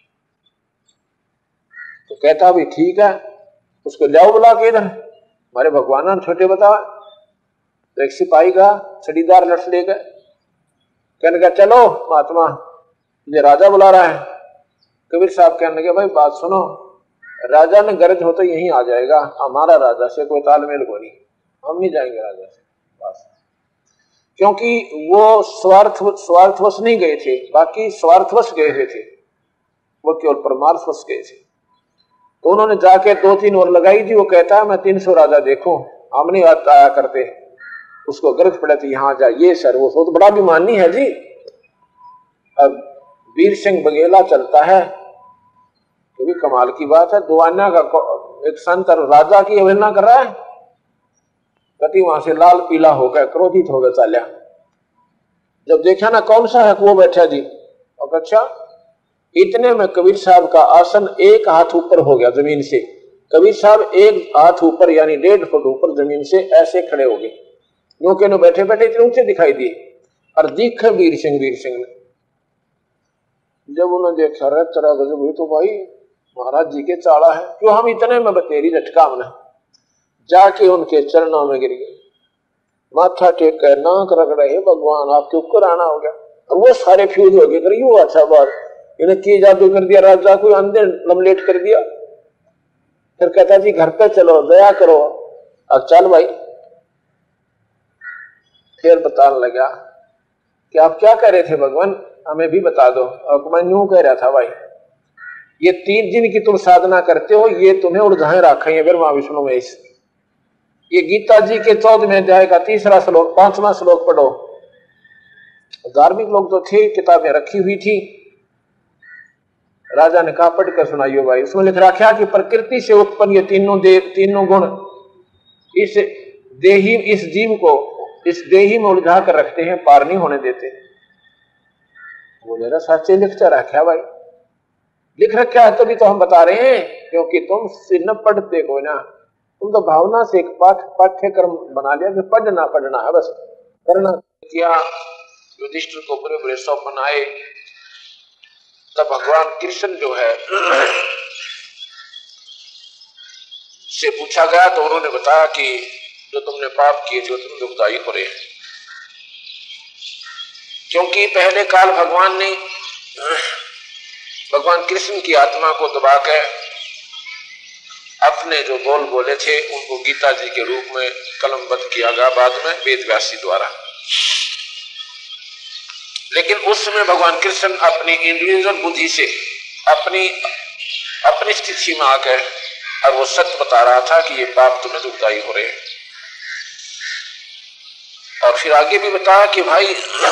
B: तो कहता भी ठीक है, उसको जाओ बुला के इधर, हमारे भगवान छोटे बता। तो एक सिपाही का छड़ीदार लठ ले गए, कहने का चलो महात्मा मुझे राजा बुला रहा है। कबीर साहब कहने लगे भाई बात सुनो, राजा ने गरज हो तो यहीं आ जाएगा, हमारा राजा से कोई तालमेल को नहीं, हम नहीं जाएंगे राजा से बस। क्योंकि वो स्वार्थ स्वार्थवश नहीं गए थे, बाकी स्वार्थवश गए हुए थे, वो केवल परमार्थवश गए थे। तो उन्होंने जाके दो तीन और लगाई थी। वो कहता है मैं तीन सौ राजा देखो, हम नहीं आया करते, उसको गरज पड़े तो यहाँ जा, ये सर वो तो बड़ा अभिमानी है जी। अब वीर सिंह बघेला चलता है, तो भी कमाल की बात है, दुआना का एक संत राजा की अवहेलना कर रहा है। कति वहां से लाल पीला होकर क्रोधित होकर चालिया। जब देखा ना कौन सा है वो बैठा जी, और अच्छा इतने में कबीर साहब का आसन एक हाथ ऊपर हो गया जमीन से। कबीर साहब एक हाथ ऊपर यानी डेढ़ फुट ऊपर जमीन से ऐसे खड़े हो गए, नो के नो बैठे बैठे इतने ऊंचे दिखाई दिए। और दिखे वीर सिंह वीर सिंह ने, जब उन्होंने देखा रे तेरा गजब हुई, तो भाई महाराज जी के चाड़ा है, क्यों हम इतने में बतेरी झटका हमने जाके उनके चरणों में गिर गए, माथा टेक कर नाक रख रहे भगवान आपके ऊपर आना हो गया। और वो सारे फ्यूज हो गए, कर यू अच्छा बात, इन्हें की जादू कर दिया, राजा को अंधे लमलेट कर दिया। फिर कहता जी घर पे चलो, दया करो। अब चल भाई, फिर बताने लगा कि आप क्या कह रहे थे भगवान, हमें भी बता दो। और मैं यूं कह रहा था भाई, ये तीन दिन की तुम साधना करते हो, ये तुम्हें उलझाए रखेंगे ब्रह्मा विष्णु में। इस ये गीता जी के चौदहवें अध्याय का तीसरा श्लोक, पांचवा श्लोक पढ़ो। धार्मिक लोग तो थे, किताबें रखी हुई थी, राजा ने कहा पढ़ कर सुनाइयो भाई। उसमें लिख रखा कि प्रकृति से उत्पन्न ये तीनों देव, तीनों गुण इस देही, इस जीव को इस देही में उलझा कर रखते हैं, पार नहीं होने देते। वो जरा सच्चे लिखता रखा भाई, लिख रखा है तभी तो हम बता रहे हैं, क्योंकि तुम सिर न पढ़ते को ना, तुम तो भावना से एक पाठ पाठ्यक्रम बना लिया कि पढ़ना पढ़ना है, बस करना किया। युधिष्ठिर को बुरे बुरे सब बनाए। तब भगवान कृष्ण जो है से पूछा गया तो उन्होंने बताया कि जो तुमने पाप किए थे तुम दुखदाई हो रहे हैं, क्योंकि पहले काल भगवान ने भगवान कृष्ण की आत्मा को दबा के अपने जो बोल बोले थे उनको गीता जी के रूप में कलमबद्ध किया गया बाद में वेद व्यासी द्वारा। लेकिन उस समय भगवान कृष्ण अपनी इंडिविजुअल बुद्धि से अपनी अपनी स्थिति में आकर और वो सत्य बता रहा था कि ये पाप तुम्हें दुखदाई हो रहे हैं। और फिर आगे भी बताया कि भाई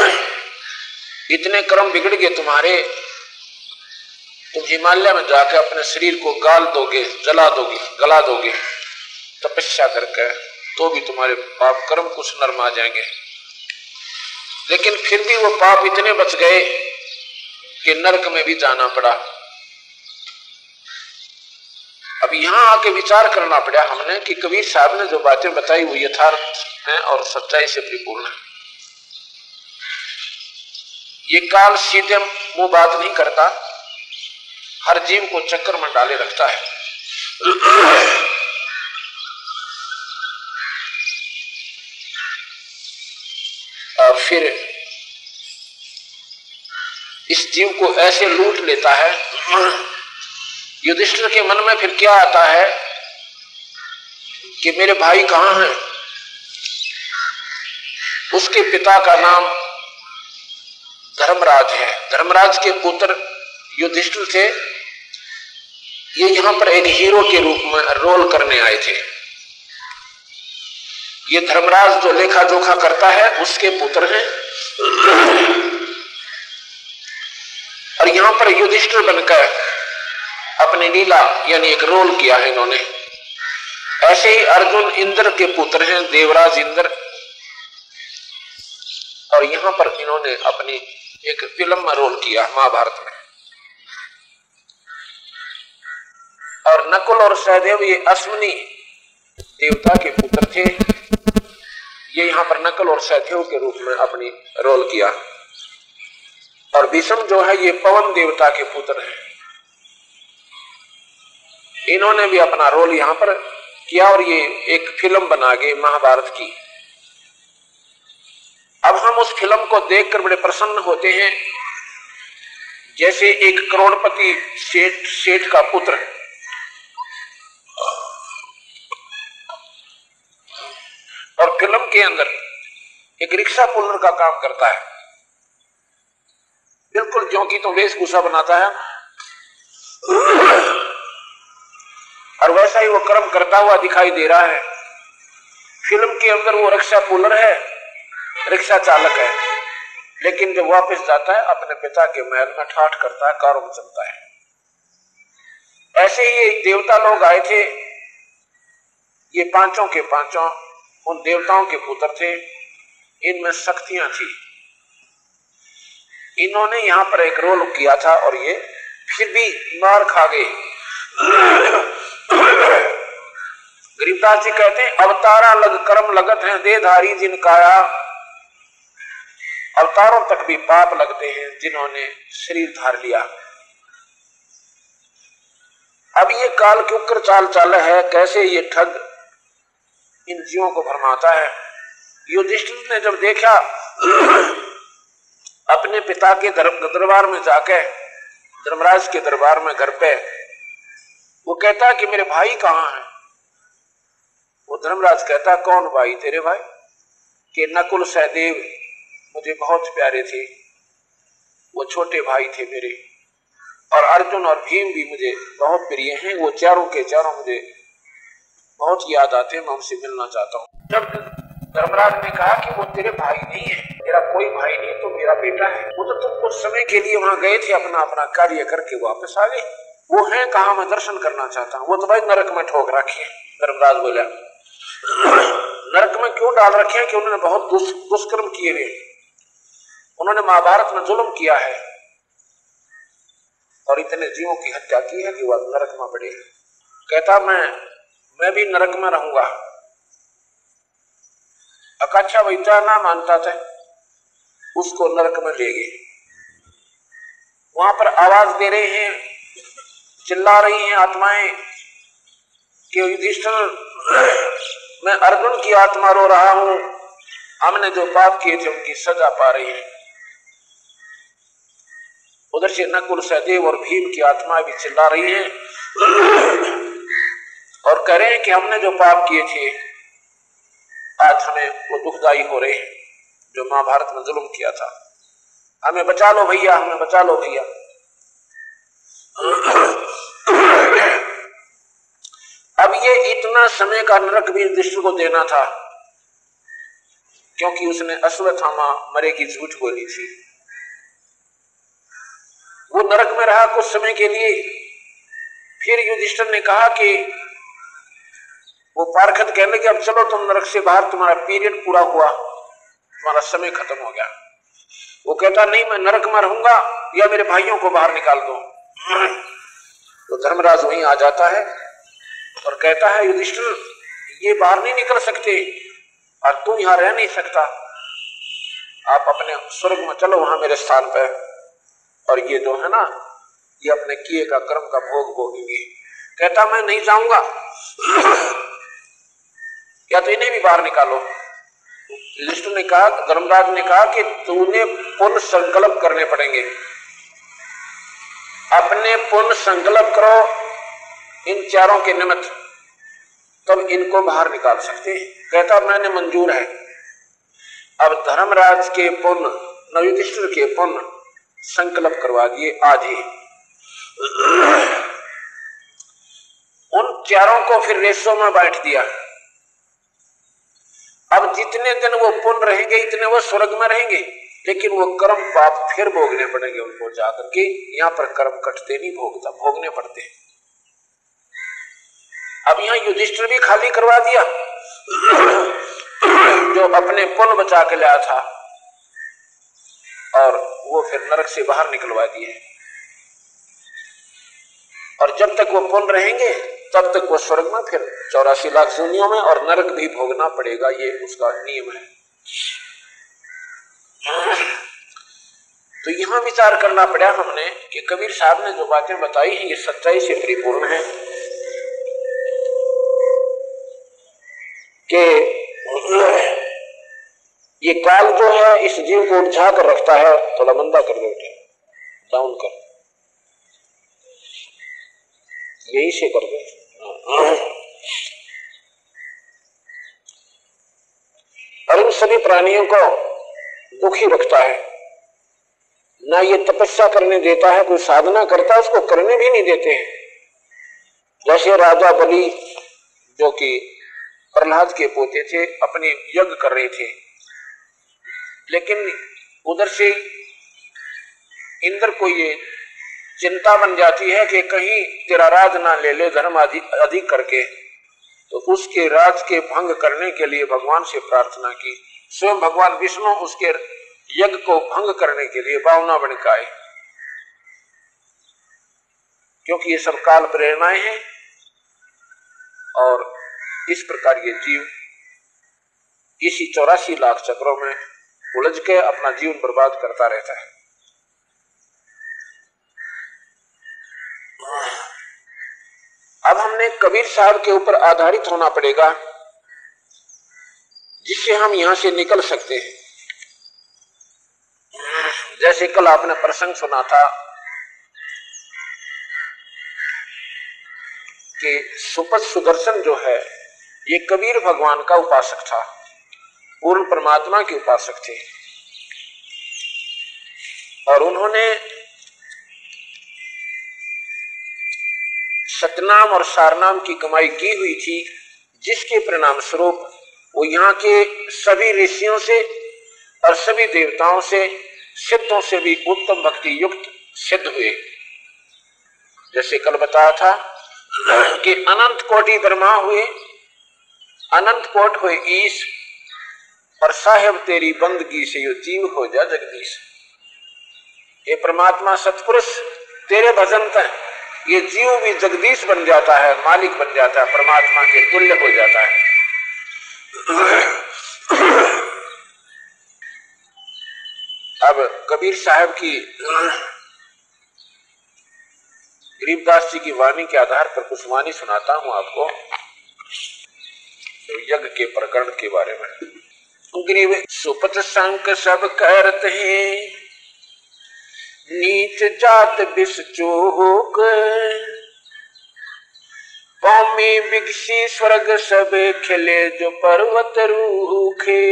B: इतने कर्म बिगड़ गए तुम्हारे, तुम हिमालय में जाकर अपने शरीर को गाल दोगे, जला दोगे, गला दोगे तपस्या करके, तो भी तुम्हारे पाप कर्म कुछ नरम आ जाएंगे। लेकिन फिर भी वो पाप इतने बच गए कि नरक में भी जाना पड़ा। अब यहां आके विचार करना पड़ा हमने कि कबीर साहब ने जो बातें बताई वो यथार्थ हैं और सच्चाई से परिपूर्ण है। ये काल सीधे मुंह बात नहीं करता, हर जीव को चक्कर में डाले रखता है। और फिर इस जीव को ऐसे लूट लेता है। युधिष्ठिर के मन में फिर क्या आता है कि मेरे भाई कहां हैं। उसके पिता का नाम धर्मराज है, धर्मराज के पुत्र युधिष्ठिर थे। ये यहां पर एक हीरो के रूप में रोल करने आए थे। ये धर्मराज जो लेखा जोखा करता है उसके पुत्र हैं, और यहां पर युधिष्ठिर बनकर अपनी लीला यानी एक रोल किया है इन्होंने। ऐसे ही अर्जुन इंद्र के पुत्र हैं, देवराज इंद्र, और यहां पर इन्होंने अपनी एक फिल्म में रोल किया महाभारत में। और नकुल और सहदेव ये अश्विनी देवता के पुत्र थे, ये यहां पर नकुल और सहदेव के रूप में अपनी रोल किया। और भीष्म जो है ये पवन देवता के पुत्र हैं, इन्होंने भी अपना रोल यहां पर किया और ये एक फिल्म बना गई महाभारत की। अब हम उस फिल्म को देखकर बड़े प्रसन्न होते हैं, जैसे एक करोड़पति सेठ सेठ का पुत्र और फिल्म के अंदर एक रिक्शा पुलर का काम करता है, बिल्कुल ज्यों की तो वेशभूषा बनाता है और वैसा ही वो कर्म करता हुआ दिखाई दे रहा है। फिल्म के अंदर वो रिक्शा पुलर है, रिक्शा चालक है, लेकिन जब वापस जाता है अपने पिता के महल में ठाठ करता है, कारों में चलता है। ऐसे ही एक देवता लोग आए थे, ये पांचों के पांचों उन देवताओं के पुत्र थे, इनमें शक्तियां थी। इन्होंने यहां पर एक रोल किया था और ये फिर भी मार खा गए। गरीबदास जी कहते हैं अवतारा लग कर्म लगत है देहधारी जिनकाया, अवतारों तक भी पाप लगते हैं जिन्होंने शरीर धार लिया। अब ये काल क्यों कर चाल चाल है, कैसे ये ठग इन जीवों को भरमाता है। युधिष्ठिर ने जब देखा अपने पिता के दरबार में जाकर, धर्मराज के दरबार में घर पे, वो कहता है कि मेरे भाई कहां हैं। वो धर्मराज कहता कौन भाई तेरे भाई? कि नकुल सहदेव मुझे बहुत प्यारे थे, वो छोटे भाई थे मेरे, और अर्जुन और भीम भी मुझे बहुत प्रिय हैं। वो चारों के चारों मुझे बहुत याद आते हैं, मैं उनसे मिलना चाहता हूँ। जब धर्मराज ने कहा कि वो तेरे भाई नहीं है, तेरा कोई भाई नहीं, तो मेरा बेटा है। वो तो तुम कुछ समय के लिए वहां गए थे, अपना अपना कार्य करके वापस आ गए। वो है कहाँ, मैं दर्शन करना चाहता हूँ। वो तो भाई नरक में ठोक रखे। धर्मराज बोला नरक में क्यों डाल रखे हैं कि उन्होंने बहुत दुष्कर्म किए हुए, उन्होंने महाभारत में जुल्म किया है और इतने जीवों की हत्या की है कि वह नरक में पड़े। कहता मैं मैं भी नरक में रहूंगा। अकाक्षा वैद्या ना मानता था, उसको नरक में ले गए। वहां पर आवाज दे रहे हैं, चिल्ला रही हैं आत्माएं कि युधिष्ठिर, मैं अर्जुन की आत्मा रो रहा हूं, हमने जो पाप किए थे उनकी सजा पा रही है। उधर से नकुल सहदेव और भीम की आत्मा भी चिल्ला रही है और कह रहे हैं कि हमने जो पाप किए थे आज हमें वो दुखदाई हो रहे हैं, जो महाभारत में जुल्म किया था। हमें बचा लो भैया, हमें बचा लो भैया। अब ये इतना समय का नरक भी युधिष्ठिर को देना था, क्योंकि उसने अश्वत्थामा मरे की झूठ बोली थी। वो नरक में रहा कुछ समय के लिए। फिर युधिष्ठिर ने कहा कि वो पारखत कहने लगे अब चलो तुम नरक से बाहर, तुम्हारा पीरियड पूरा हुआ, तुम्हारा समय खत्म हो गया। वो कहता नहीं, मैं नरक में रहूंगा या मेरे भाइयों को बाहर निकाल दो। तो धर्मराज वहीं आ जाता है और कहता है युधिष्ठिर ये बाहर नहीं निकल सकते और तू यहां रह नहीं सकता, आप अपने स्वर्ग में चलो, वहां मेरे स्थान पर, और ये जो है ना ये अपने किए का कर्म का भोग भोगेंगे। कहता मैं नहीं जाऊंगा, या तो इन्हें भी बाहर निकालो। युधिष्ठिर ने कहा, धर्मराज ने कहा कि तूने पुण्य संकल्प करने पड़ेंगे, अपने पुण्य संकल्प करो इन चारों के निमित्त, तुम इनको बाहर निकाल सकते हैं। कहता मैंने मंजूर है। अब धर्मराज के पुण्य न युधिष्ठिर के पुण्य संकल्प करवा दिए आज ही। उन चारों को फिर रेसों में बांट दिया। अब जितने दिन वो पुण्य रहेंगे इतने वो स्वर्ग में रहेंगे, लेकिन वो कर्म पाप फिर भोगने पड़ेंगे उनको जाकर के। यहाँ पर कर्म कटते नहीं, भोगता भोगने पड़ते हैं। अब यहाँ युधिष्ठिर भी खाली करवा दिया जो अपने पुण्य बचा के लाया था, और वो फिर नरक से बाहर निकलवा दिए। और जब तक वो पुण्य रहेंगे तब तक वो स्वर्ग में फिर चौरासी लाख योनियों में और नरक भी भोगना पड़ेगा, ये उसका नियम है। तो यहां विचार करना पड़ा हमने कि कबीर साहब ने जो बातें बताई हैं ये सच्चाई से परिपूर्ण है कि ये काल जो है इस जीव को उलझा कर रखता है। थोड़ा मंदा कर दो बेटे, डाउन कर, यही से कर दो। और इन सभी प्राणियों को दुखी रखता है, ना ये तपस्या करने देता है, कोई साधना करता है उसको करने भी नहीं देते हैं। जैसे राजा बलि जो कि प्रहलाद के पोते थे, अपने यज्ञ कर रहे थे, लेकिन उधर से इंद्र को ये चिंता बन जाती है कि कहीं तेरा राज ना ले ले धर्म अधिक अधिक करके। तो उसके राज के भंग करने के लिए भगवान से प्रार्थना की। स्वयं भगवान विष्णु उसके यज्ञ को भंग करने के लिए भावना बन के आए, क्योंकि ये सब काल प्रेरणाएं हैं। और इस प्रकार ये जीव इसी चौरासी लाख चक्रों में उलझ के अपना जीवन बर्बाद करता रहता है। अब हमने कबीर साहब के ऊपर आधारित होना पड़ेगा, जिससे हम यहां से निकल सकते हैं। जैसे कल आपने प्रसंग सुना था कि सुपथ सुदर्शन जो है ये कबीर भगवान का उपासक था, पूर्ण परमात्मा के उपासक थे। और उन्होंने सतनाम और सारनाम की कमाई की हुई थी, जिसके परिणाम स्वरूप वो यहाँ के सभी ऋषियों से और सभी देवताओं से, सिद्धों से भी उत्तम भक्ति युक्त सिद्ध हुए। जैसे कल बताया था कि अनंत कोटि ब्रह्मा हुए, अनंत कोट हुए ईश, और साहेब तेरी बंदगी से यो जीव हो जा जगदीश। ये परमात्मा सतपुरुष तेरे भजन तक ये जीव भी जगदीश बन जाता है, मालिक बन जाता है, परमात्मा के तुल्य हो जाता है। अब कबीर साहब की गरीबदास जी की वाणी के आधार पर कुछ वाणी सुनाता हूं आपको, तो यज्ञ के प्रकरण के बारे में। गरीब सुपत संक सब करते हैं, नीच जात बिस चोक, पौमी बिगसी स्वर्ग सब खिले जो पर्वत रूखे।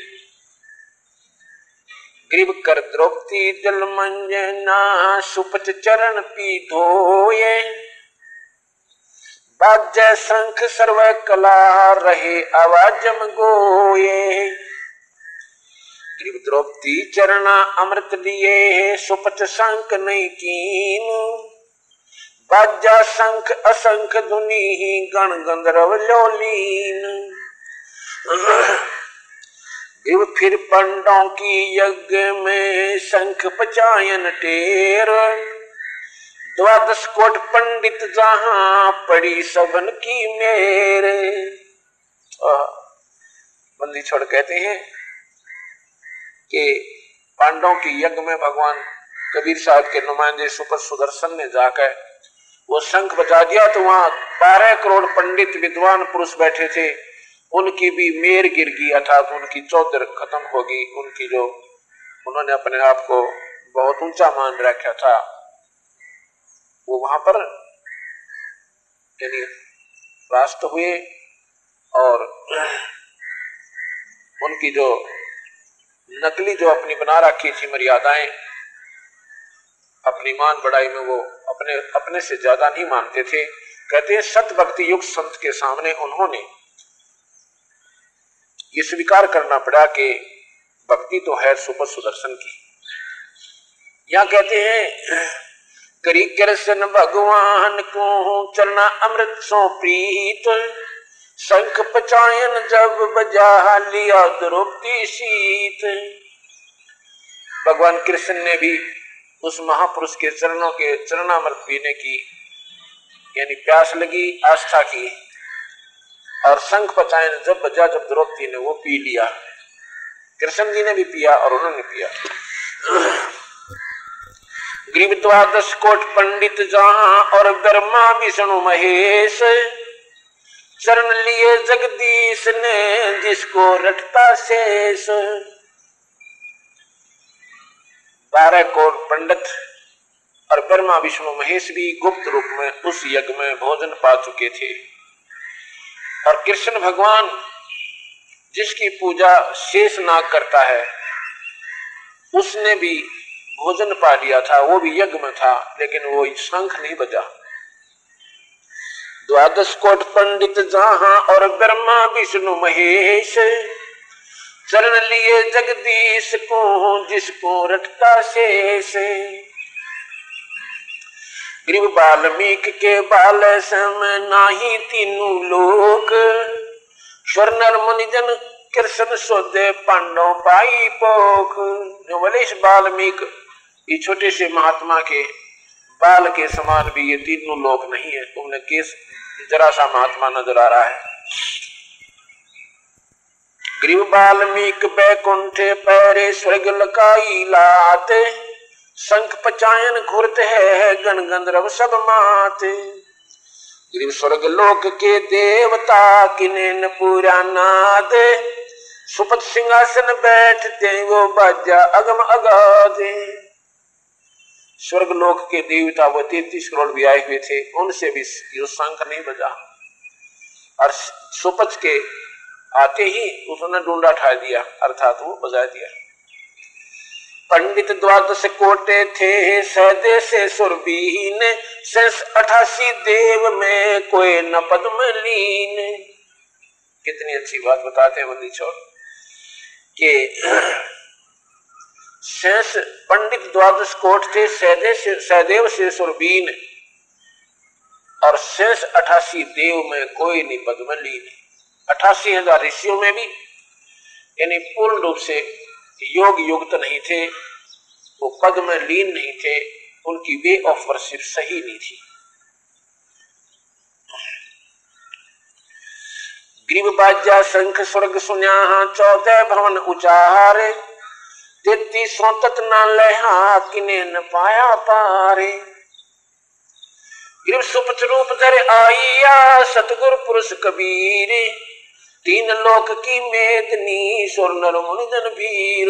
B: गरीब कर द्रौपदी जल मंजना, सुपच चरण पी धोये, बाजय शंख सर्व कला रहे आवाजम गोये। गरीब द्रौपदी चरणा अमृत लिए, सुपच शंख नहीं कीनु, बाजा शंख असंख धुनी गण गंधर्व लोलीन। गरीब फिर पंडों की यज्ञ में शंख पचायन टेर, द्वादश कोट पंडित जहां पड़ी सबन की मेरे। बंदी छोड़ कहते हैं कि पांडवों की यज्ञ में भगवान कबीर साहब के नुमाइंदे सुपर सुदर्शन ने जाकर वो शंख बजा दिया, तो वहां बारह करोड़ पंडित विद्वान पुरुष बैठे थे, उनकी भी मेर गिर गई, अर्थात उनकी चौधर खत्म होगी। उनकी जो उन्होंने अपने आप को बहुत ऊंचा मान रखा था, वो वहां पर यानी रास्त हुए, और उनकी जो नकली जो अपनी बना रखी थी मर्यादाएं, अपनी मान बढ़ाई में वो अपने अपने से ज्यादा नहीं मानते थे। कहते हैं सत भक्ति युक्त संत के सामने उन्होंने ये स्वीकार करना पड़ा कि भक्ति तो है सुपर सुदर्शन की। यहां कहते हैं करी कृष्ण भगवान को चलना अमृत सो प्रीत, शंख पचायन जब बजा लिया द्रौपदी शीत। भगवान कृष्ण ने भी उस महापुरुष के चरणों के चरणामृत पीने की यानी प्यास लगी, आस्था की, और शंख पचायन जब बजा जब द्रौपदी ने वो पी लिया। कृष्ण जी ने भी पिया और उन्होंने पिया। गरीब द्वादश कोट पंडित जहां और ब्रह्मा विष्णु महेश, चरण लिए जगदीश ने जिसको रटता शेष। बारह कोट पंडित और ब्रह्मा विष्णु महेश भी गुप्त रूप में उस यज्ञ में भोजन पा चुके थे, और कृष्ण भगवान जिसकी पूजा शेष नाग करता है उसने भी भोजन पा लिया था, वो भी यज्ञ में था, लेकिन वो शंख नहीं बजा। द्वादश कोट पंडित जहां और ब्रह्मा विष्णु महेश, चरण लिए जगदीश को जिसको रटता शेष। गरीब वाल्मीक के बाल सम नाही तीनों लोक, स्वर नर मुनिजन कृष्ण सोदे पांडव पाई पोख। जो बोले इस वाल्मीक ये छोटे से महात्मा के बाल के समान भी ये तीनों लोक नहीं है, तुमने किस जरा सा महात्मा नजर आ रहा है। गरीब वाल्मीक बैकुंठे पैरे स्वर्ग लकाई लाते, शंख पचायन घुरत है गण गंधर्व सब माते। गरीब स्वर्ग लोक के देवता किने न पूरा नाद, सुपथ सिंहासन बैठते वो बाजा अगम अगाधे। स्वर्ग लोक के देवता वो तैतीस करोड़ भी आए हुए थे, उनसे भी यो शंख नहीं बजा, और सुपथ के आते ही उसने डूंडा ठा दिया, अर्थात वो बजा दिया। पंडित द्वादश कोटे थे सहदे से सुरबीन, शेष अठासी देव में कोई न पद्म लीन। कितनी अच्छी बात बताते हैं बंदी छोड़ कि शेष पंडित द्वादश कोट थे, सहदेव शेष और बीन, और शेष अठासी देव में कोई नहीं पद्म लीन। अठासी हजार ऋषियों में भी यानी पूर्ण रूप से योग युक्त नहीं थे, वो पद में लीन नहीं थे, उनकी वे ऑफ वर्शिप सही नहीं थी। ग्रीव बाजा शंख स्वर्ग सुन्या, चौदह भवन उचारे, तेतीस सौ तत न लहा, किने न पाया पारे। ग्रीव सुपच रूप धर आईया, सतगुर पुरुष कबीर, तीन लोक की मेदनी, सुर नर मुनि जन भीर।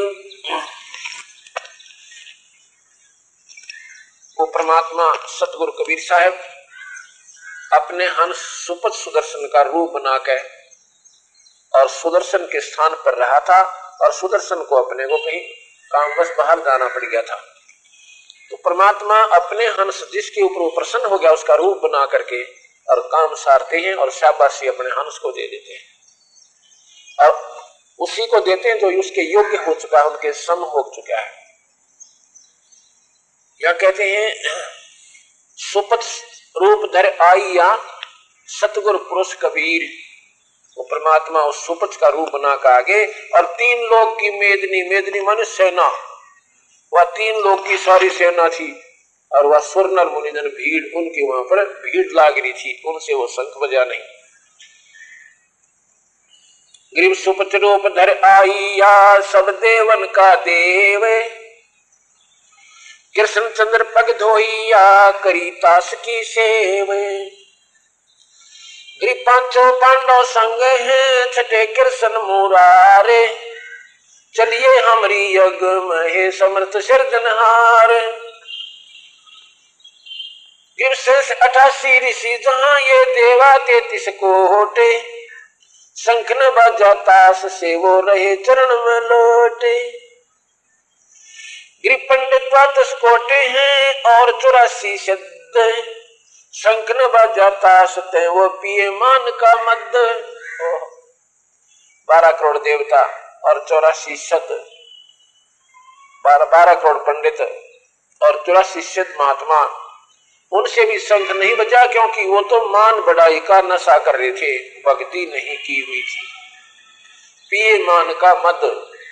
B: वो परमात्मा सतगुरु कबीर साहब अपने हंस सुपच सुदर्शन का रूप बनाकर और सुदर्शन के स्थान पर रहा था, और सुदर्शन को अपने को कहीं कामवश बाहर जाना पड़ गया था। तो परमात्मा अपने हंस जिसके ऊपर वो प्रसन्न हो गया उसका रूप बना करके और काम सारते हैं और शाबाशी अपने हंस को दे देते हैं, और उसी को देते हैं जो उसके योग्य हो चुका है, उनके सम हो चुका है। या कहते हैं सुपच रूप धर आईया, सतगुरु पुरुष कबीर। वो परमात्मा उस सुपच का रूप बना कर आगे, और तीन लोग की मेदनी, मेदनी माने सेना, वह तीन लोग की सारी सेना थी, और वह सुर नर मुनिजन भीड़, उनकी वहां पर भीड़ लाग रही थी, उनसे वो शंख बजा नहीं। ग्रीव सुपच रूप धर आईया, सब देवन का देव, कृष्ण चंद्र पग धोइया, करी तास की सेव। ग्रीव पांचों पांडव संग हैं, छठे कृष्ण मुरारे, चलिए हमरी यज्ञ में समर्थ सिरजनहार। ग्रीव शेष अठासी ऋषि जहां ये देवा तेतीस कोटे, शंख न बाजा तास से वो रहे चरण में लोटे। ग्रीव पंडित द्वादश कोटे हैं और चौरासी शब्द, शंख न बाजा तास ते वो पिए मान का मद। बारह करोड़ देवता और चौरासी शब्द, बारह बारह करोड़ पंडित और चौरासी शब्द महात्मा, उनसे भी शंख नहीं बजा, क्योंकि वो तो मान बढ़ाई का नशा कर रहे थे, भक्ति नहीं की हुई थी, पिए मान का मद।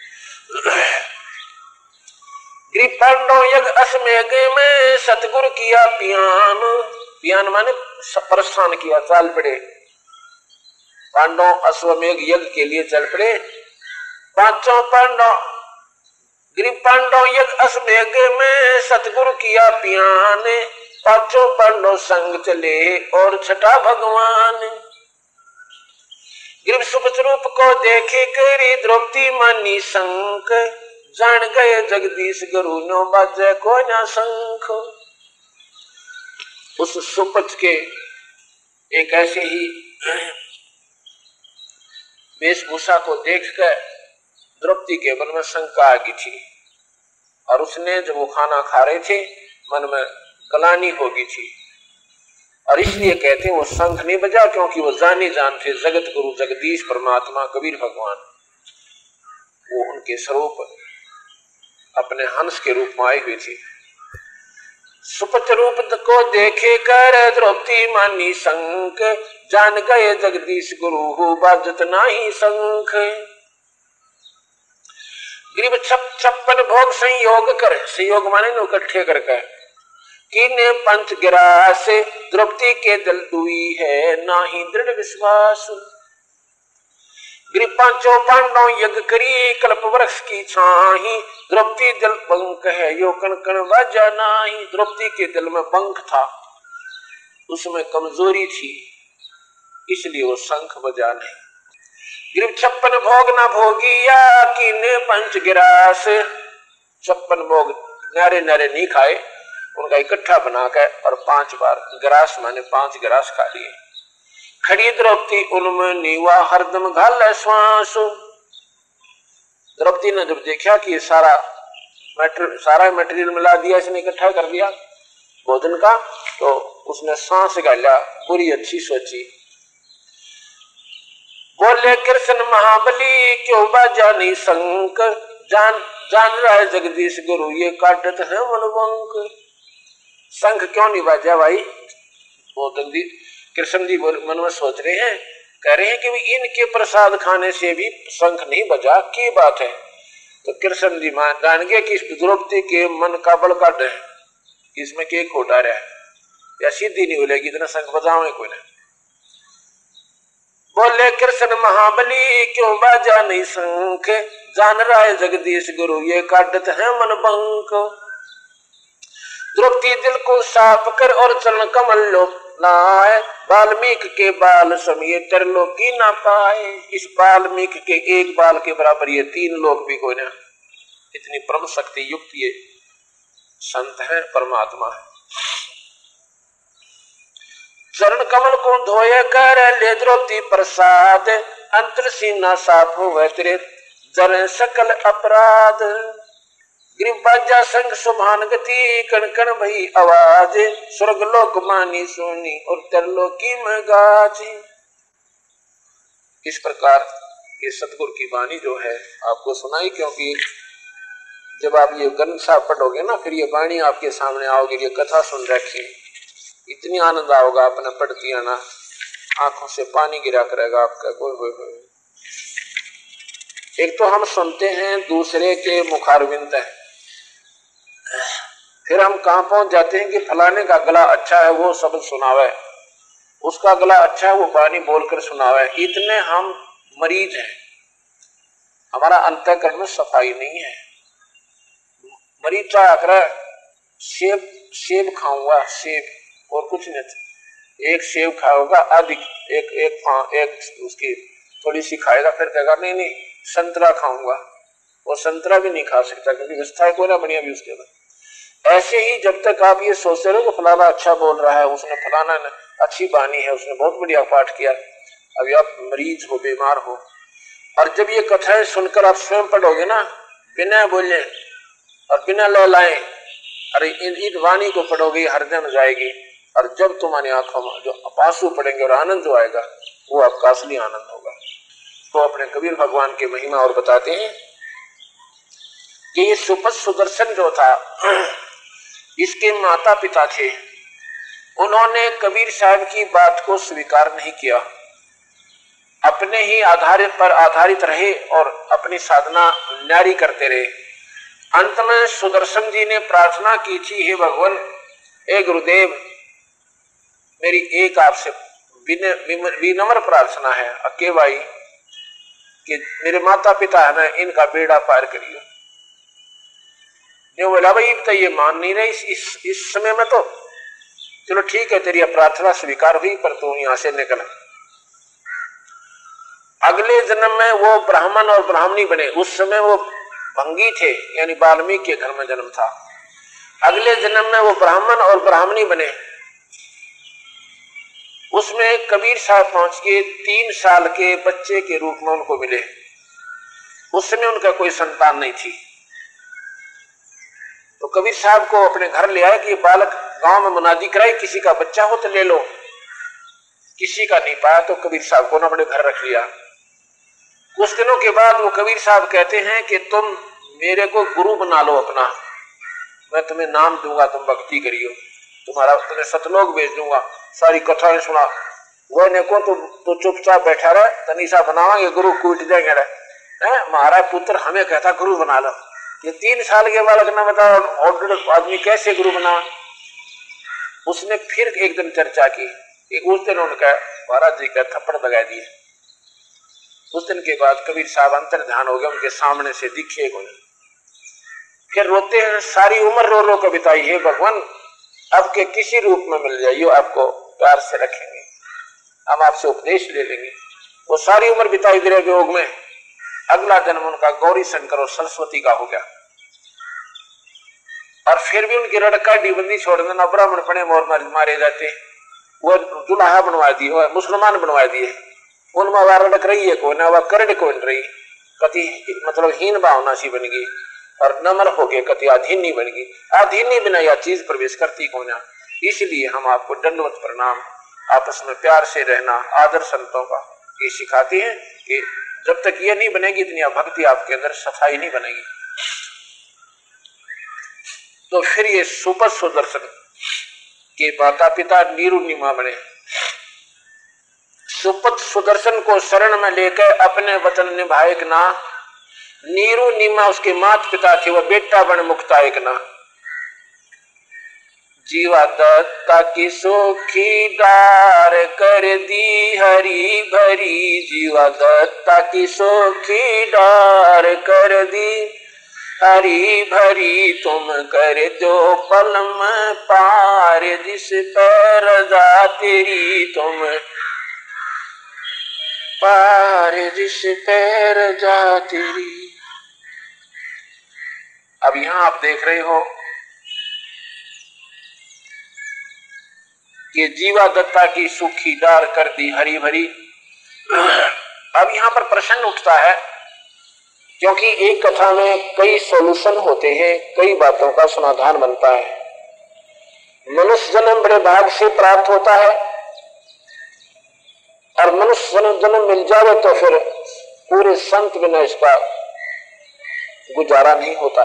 B: ग्रीव पांडव यज्ञ अश्वमेघ में, सतगुरु किया पियान, पियान माने प्रस्थान किया, चल पड़े। पांडव अश्वमेघ यज्ञ के लिए चल पड़े। पांचों पांडव ग्रीव पांडव यज्ञ अश्वमेघ में, सतगुरु किया पियान, पांचों पांडव संग चले और छठा भगवान। ग्रीव सुपच रूप को देखे करी, द्रौपदी मानी शंख, जान गए जगदीश गुरु नो बाजे को ना शंख। उस सुपच के एक ऐसे ही वेशभूषा को देखकर द्रौपदी के मन में शंका आ गई थी, और उसने जब वो खाना खा रहे थे मन में गलानी हो गई थी, और इसलिए कहते वो शंख नहीं बजा, क्योंकि वो जानी जान थे जगत गुरु जगदीश परमात्मा कबीर भगवान। वो उनके स्वरूप अपने हंस के रूप में आई हुई थी। सुपच रूप को देखे कर द्रौपदी मानी शंख, जान गए जगदीश गुरु हो बाजत नाही शंख। ग्रीव छप छप्पन भोग संयोग कर, संयोग माने नो इकट्ठे करके, कीने पंच गिरास, द्रौपदी के दिल दुई है नाही दृढ़ विश्वास। ग्रीव पांचों पांडव यज्ञ करी, कल्प वृक्ष की छाही, द्रौपदी दिल बंक है यो कण कण बाजा नाही। द्रौपदी के दिल में बंक था, उसमें कमजोरी थी, इसलिए वो शंख बजा नहीं। ग्रीव छप्पन भोग ना भोगिया, कीने पंच गिरास, छप्पन भोग नारे नारे नहीं खाए, उनका इकट्ठा बनाकर और पांच बार ग्रास माने पांच ग्रास खा लिए। खड़ी द्रौपदी उनमें नीवा हरदम घाल श्वास। द्रौपदी ने जब देखा कि ये सारा मैटर सारा मटेरियल मिला दिया, इसने इकट्ठा कर दिया भोजन का, तो उसने सांस गाला, बुरी अच्छी सोची। बोले कृष्ण महाबली क्यों बाजा नहीं शंक, जान जान रहा है जगदीश गुरु ये काटत है मनवंक। शंख क्यों नहीं बाजा भाई? वो जगदीश कृष्ण जी मन में सोच रहे हैं, कह रहे हैं कि इनके प्रसाद खाने से भी शंख नहीं बजा, की बात है? तो कृष्ण जी मान जान गए कि द्रौपदी के मन का बल काट है, इसमें के खोटा रहा है या सीधी नहीं बोलेगी, इतना शंख बजाओ कोई नहीं। बोले कृष्ण महाबली क्यों बाजा नहीं शंख, जान रहा है जगदीश गुरु ये काटत है मन बंक। द्रौपदी दिल को साफ कर और चरण कमल लो लाए, वाल्मीकि के बाल समिए त्रिलोकी ना पाए। इस वाल्मीकि के एक बाल के बराबर ये तीन लोक भी कोई ना। इतनी परम शक्ति युक्त ये संत है, परमात्मा है। चरण कमल को धोए कर ले द्रौपदी प्रसाद, अंतर सीना साफ हो तेरे जरे सकल अपराध। गिरिबाजा संग सुभान गति कण कण भई आवाज, स्वर्ग लोक मानी सोनी और त्रिलोकी में गाजी। इस प्रकार ये सतगुरु की वाणी जो है आपको सुनाई, क्योंकि जब आप ये ग्रंथ साहब पढ़ोगे ना, फिर ये वाणी आपके सामने आओगे, ये कथा सुन रखी, इतनी आनंद आओगा अपने पढ़ती आना, आंखों से पानी गिरा करेगा आपका। कोई हो, हो। एक तो हम सुनते हैं दूसरे के मुखारविंद है, फिर हम कहां पहुंच जाते हैं कि फलाने का गला अच्छा है वो शब्द सुनावे, उसका गला अच्छा है वो वाणी बोलकर सुनावे। इतने हम मरीज हैं, हमारा अंतःकरण में सफाई नहीं है। मरीज चाह कर सेब सेब खाऊंगा, सेब और कुछ नहीं, एक सेब खाओगा अधिक एक एक एक उसकी थोड़ी सी खाएगा, फिर कहेगा नहीं नहीं संतरा खाऊंगा, वो संतरा भी नहीं खा सकता क्योंकि व्यवस्था कोई ना बढ़िया भी उसके अंदर। ऐसे ही जब तक आप ये सोचते रहो कि फलाना अच्छा बोल रहा है, उसने फलाना अच्छी बानी है, उसने बहुत बढ़िया पाठ किया, अभी आप मरीज हो, बीमार हो। और जब ये कथाएं सुनकर आप स्वयं पढ़ोगे ना, बिना बोले और बिना लौलाए, अरे इन इन वाणी को पढ़ोगे हृदय में जाएगी, और जब तुम्हारी आंखों में जो आंसू पड़ेंगे और आनंद जो आएगा वो आपका असली आनंद होगा। तो अपने कबीर भगवान की महिमा और बताते हैं कि ये सुपथ सुदर्शन जो था, इसके माता पिता थे, उन्होंने कबीर साहब की बात को स्वीकार नहीं किया, अपने ही आधारित पर आधारित रहे और अपनी साधना न्यारी करते रहे। अंत में सुदर्शन जी ने प्रार्थना की थी, हे भगवान, हे गुरुदेव, मेरी एक आपसे विनम्र प्रार्थना है अके भाई कि मेरे माता पिता है ना, इनका बेड़ा पार करियो। बोला भाई तो ये मान नहीं रहे इस, इस, इस समय में, तो चलो ठीक है तेरी प्रार्थना स्वीकार हुई, पर तू यहां से निकल। अगले जन्म में वो ब्राह्मण और ब्राह्मणी बने। उस समय वो भंगी थे, यानी वाल्मीकि के घर में जन्म था। अगले जन्म में वो ब्राह्मण और ब्राह्मणी बने। उसमें कबीर साहब पहुंच के तीन साल के बच्चे के रूप में उनको मिले। उस समय उनका कोई संतान नहीं थी, तो कबीर साहब को अपने घर ले आए कि बालक गांव में मुनादी कराई, किसी का बच्चा हो तो ले लो। किसी का नहीं पाया तो कबीर साहब को ना अपने घर रख लिया। कुछ दिनों के बाद वो कबीर साहब कहते हैं कि तुम मेरे को गुरु बना लो अपना, मैं तुम्हें नाम दूंगा, तुम भक्ति करियो, तुम्हारा तुम्हें सतलोक भेज दूंगा, सारी कथाएं सुना। वो ने को तो, तो चुपचाप बैठा रहे, तनीसा बनावांगे गुरु कूट देंगे रहे। हमारा पुत्र हमें कहता गुरु बना लो। ये तीन साल के बालक ना बताओ और आदमी कैसे गुरु बना। उसने फिर एक दिन चर्चा की, एक उस दिन उनका महाराज जी का थप्पड़ लगा दिए। उस दिन के बाद कबीर साहब अंतर ध्यान हो गया, उनके सामने से दिखे को नहीं। फिर रोते हैं, सारी उम्र रो रो कर बिताई, हे भगवान अब के किसी रूप में मिल जाइए, आपको प्यार से रखेंगे, हम आपसे उपदेश ले लेंगे। वो सारी उम्र बिताई गृह योग में। अगला जन्म उनका गौरी शंकर और सरस्वती का हो गया। और फिर भी उनकी रड़का डीबंदी छोड़ देना, ब्राह्मण पड़े मोर मारे जाते, वो दुल्हा बनवा दिए, वो मुसलमान बनवा दिए। उनमें वह रड़क रही है कौन, वह करड़ कौन रही, कति मतलब हीन भावना सी बन गई और नम्र हो गए, कति अधीनी बन गई। अधीनी बिना यह चीज प्रवेश करती कौन। इसलिए हम आपको दंडवत प्रणाम, आपस में प्यार से रहना, आदर संतों का ये सिखाते हैं कि जब तक ये नहीं बनेगी इतनी भक्ति आपके अंदर सफाई नहीं बनेगी। तो फिर ये सुपथ सुदर्शन के माता पिता नीरू नीमा बने। सुपथ सुदर्शन को शरण में लेकर अपने वचन निभाए ना, नीरू नीमा उसके माता पिता थे, वह बेटा बन मुक्तायक ना। जीवा दत्ता की सोखी डार कर दी हरी भरी, जीवा दत्ता की सोखी डार कर दी हरी भरी, तुम कर दो पलम पार, जिस पर रजा तेरी तुम पार, जिस पर रजा तेरी। अब यहां आप देख रहे हो कि जीवा दत्ता की सूखी डार कर दी हरी भरी। अब यहां पर प्रश्न उठता है, क्योंकि एक कथा में कई सॉल्यूशन होते हैं, कई बातों का समाधान बनता है। मनुष्य जन्म बड़े भाग से प्राप्त होता है, और मनुष्य जन्म मिल जाए तो फिर पूरे संत बिना इसका गुजारा नहीं होता।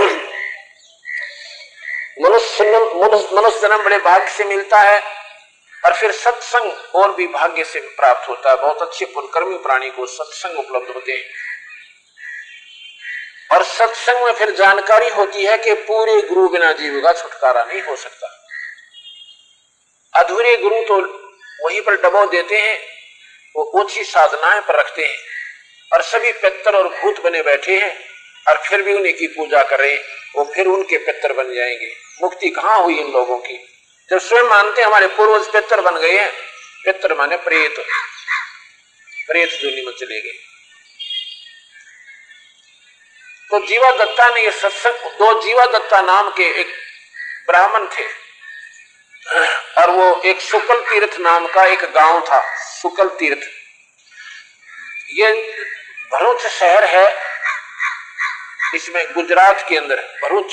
B: मनुष्य मनुष्य जन्म बड़े भाग्य से मिलता है, और फिर सत्संग और भी भाग्य से प्राप्त होता है। बहुत अच्छे पुण्यकर्मी प्राणी को सत्संग उपलब्ध होते हैं, और सत्संग में फिर जानकारी होती है कि पूरे गुरु बिना जीव का छुटकारा नहीं हो सकता। अधूरे गुरु तो वहीं पर दबाव देते हैं, वो ओछी साधनाएं पर रखते हैं, और सभी पितर और भूत बने बैठे हैं, और फिर भी उन्हीं की पूजा करें, वो फिर उनके पितर बन जाएंगे। मुक्ति कहां हुई इन लोगों की, जब स्वयं मानते हमारे पूर्वज पितर बन गए हैं। पितर माने प्रेत, प्रेत दुनिया में चले गए। तो जीवा दत्ता ने ये सत्संग, दो जीवा दत्ता नाम के एक ब्राह्मण थे, और वो एक सुकल तीर्थ नाम का एक गांव था, सुकल तीर्थ। ये भरूच शहर है, इसमें गुजरात के अंदर भरूच।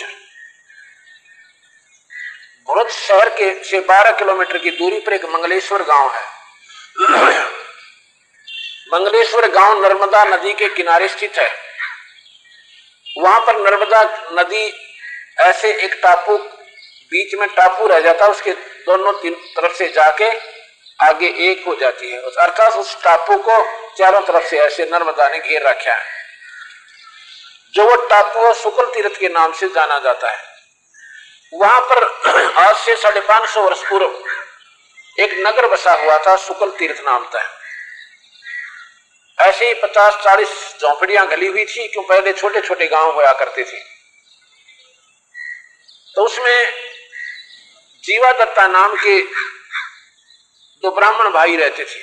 B: भरूच शहर के से बारह किलोमीटर की दूरी पर एक मंगलेश्वर गांव है। मंगलेश्वर गांव नर्मदा नदी के किनारे स्थित है। वहां पर नर्मदा नदी ऐसे एक टापू, बीच में टापू रह जाता है, उसके दोनों तीन तरफ से जाके आगे एक हो जाती है, अर्थात उस टापू को चारों तरफ से ऐसे नर्मदा ने घेर रखा है। जो वो टापू सुकल तीर्थ के नाम से जाना जाता है। वहां पर आज से साढ़े पांच सौ वर्ष पूर्व एक नगर बसा हुआ था, सुकल तीर्थ नाम था। ऐसे ही पचास चालीस झोंपड़ियां गली हुई थी, क्यों पहले छोटे छोटे गांव हुआ करते थे। तो उसमें जीवा दत्ता नाम के दो ब्राह्मण भाई रहते थे।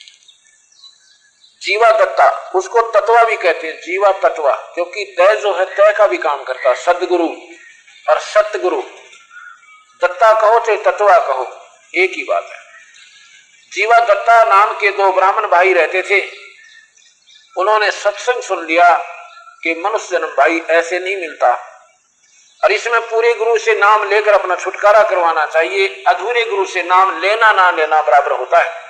B: जीवा दत्ता, उसको तत्वा भी कहते हैं, जीवा तत्वा, क्योंकि तय जो है तय का भी काम करता, सदगुरु और सतगुरु। दत्ता कहो चाहे तत्वा कहो, एक ही बात है। जीवा दत्ता नाम के दो ब्राह्मण भाई रहते थे। उन्होंने सत्संग सुन लिया कि मनुष्य जन्म भाई ऐसे नहीं मिलता, और इसमें पूरे गुरु से नाम लेकर अपना छुटकारा करवाना चाहिए। अधूरे गुरु से नाम लेना ना लेना बराबर होता है।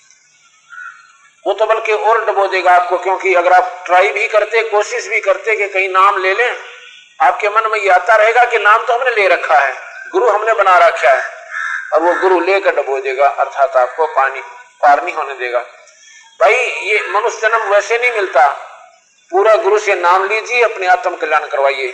B: वो तो बल्कि और डबो देगा आपको, क्योंकि अगर आप ट्राई भी करते, कोशिश भी करते कि कहीं नाम ले लें, आपके मन में ये आता रहेगा कि नाम तो हमने ले रखा है, गुरु हमने बना रखा है, और वो गुरु लेकर डबो देगा, अर्थात आपको पानी पार नहीं होने देगा। भाई ये मनुष्य जन्म वैसे नहीं मिलता। पूरा गुरु से नाम लीजिए, अपने आत्म कल्याण करवाइए।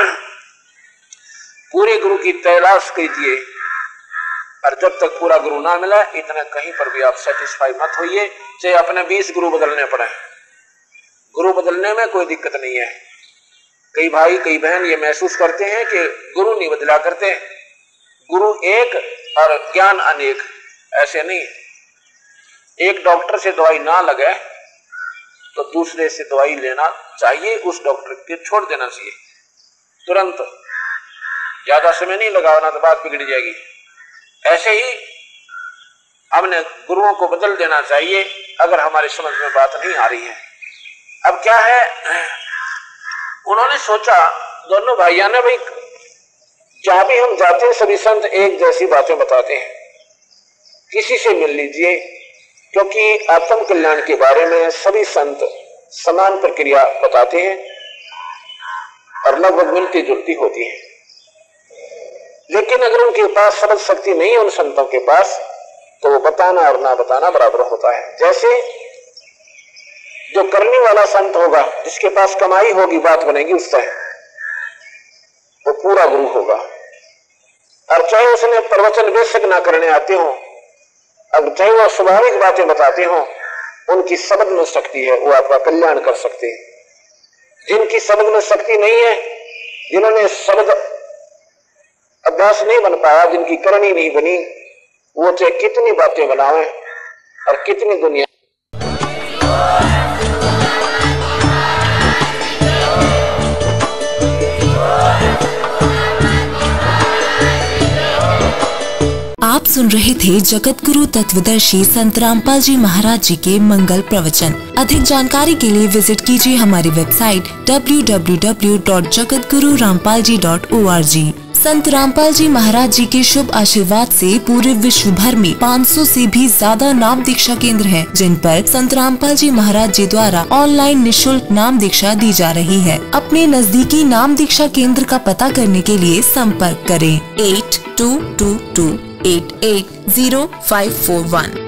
B: पूरे गुरु की तलाश कीजिए, और जब तक पूरा गुरु ना मिला, इतना कहीं पर भी आप सेटिस्फाई मत होइए, चाहे अपने बीस गुरु बदलने पड़े। गुरु बदलने में कोई दिक्कत नहीं है। कई भाई कई बहन ये महसूस करते हैं कि गुरु नहीं बदला करते, गुरु एक और ज्ञान अनेक। ऐसे नहीं है। एक डॉक्टर से दवाई ना लगे तो दूसरे से दवाई लेना चाहिए, उस डॉक्टर के छोड़ देना चाहिए तुरंत। ज्यादा समय नहीं लगाना तो बात बिगड़ जाएगी। ऐसे ही हमने गुरुओं को बदल देना चाहिए अगर हमारी समझ में बात नहीं आ रही है। अब क्या है, उन्होंने सोचा, दोनों भाइयों ने, भाई जहां भी हम जाते हैं सभी संत एक जैसी बातें बताते हैं, किसी से मिल लीजिए, क्योंकि आत्म कल्याण के बारे में सभी संत समान प्रक्रिया बताते हैं और लगभग मिलती जुलती होती है। लेकिन अगर उनके पास समझ शक्ति नहीं है उन संतों के पास, तो वो बताना और ना बताना बराबर होता है। जैसे जो करने वाला संत होगा, जिसके पास कमाई होगी, बात बनेगी उससे, वो पूरा गुरु होगा। और चाहे उसने प्रवचन बेशक ना करने आते हो, अब चाहे वो स्वाभाविक बातें बताते हो, उनकी समझ में शक्ति है, वो आपका कल्याण कर सकते हैं। जिनकी समझ में शक्ति नहीं है, जिन्होंने शब्द अभ्यास नहीं बन पाया, जिनकी करनी नहीं बनी, वो चाहे कितनी बातें बनावे और कितनी दुनिया।
C: आप सुन रहे थे जगत गुरु तत्वदर्शी संत रामपाल जी महाराज जी के मंगल प्रवचन। अधिक जानकारी के लिए विजिट कीजिए हमारी website W W W dot Jagat Guru Rampal ji dot O R G. Sant Rampal जी महाराज जी के शुभ आशीर्वाद से पूरे विश्व भर में पाँच सौ से भी ज्यादा नाम दीक्षा केंद्र हैं, जिन पर संत रामपाल जी महाराज जी द्वारा ऑनलाइन निशुल्क नाम दीक्षा दी जा रही है। अपने नजदीकी नाम दीक्षा केंद्र का पता करने के लिए संपर्क करें eight two two two eight eight zero five four one.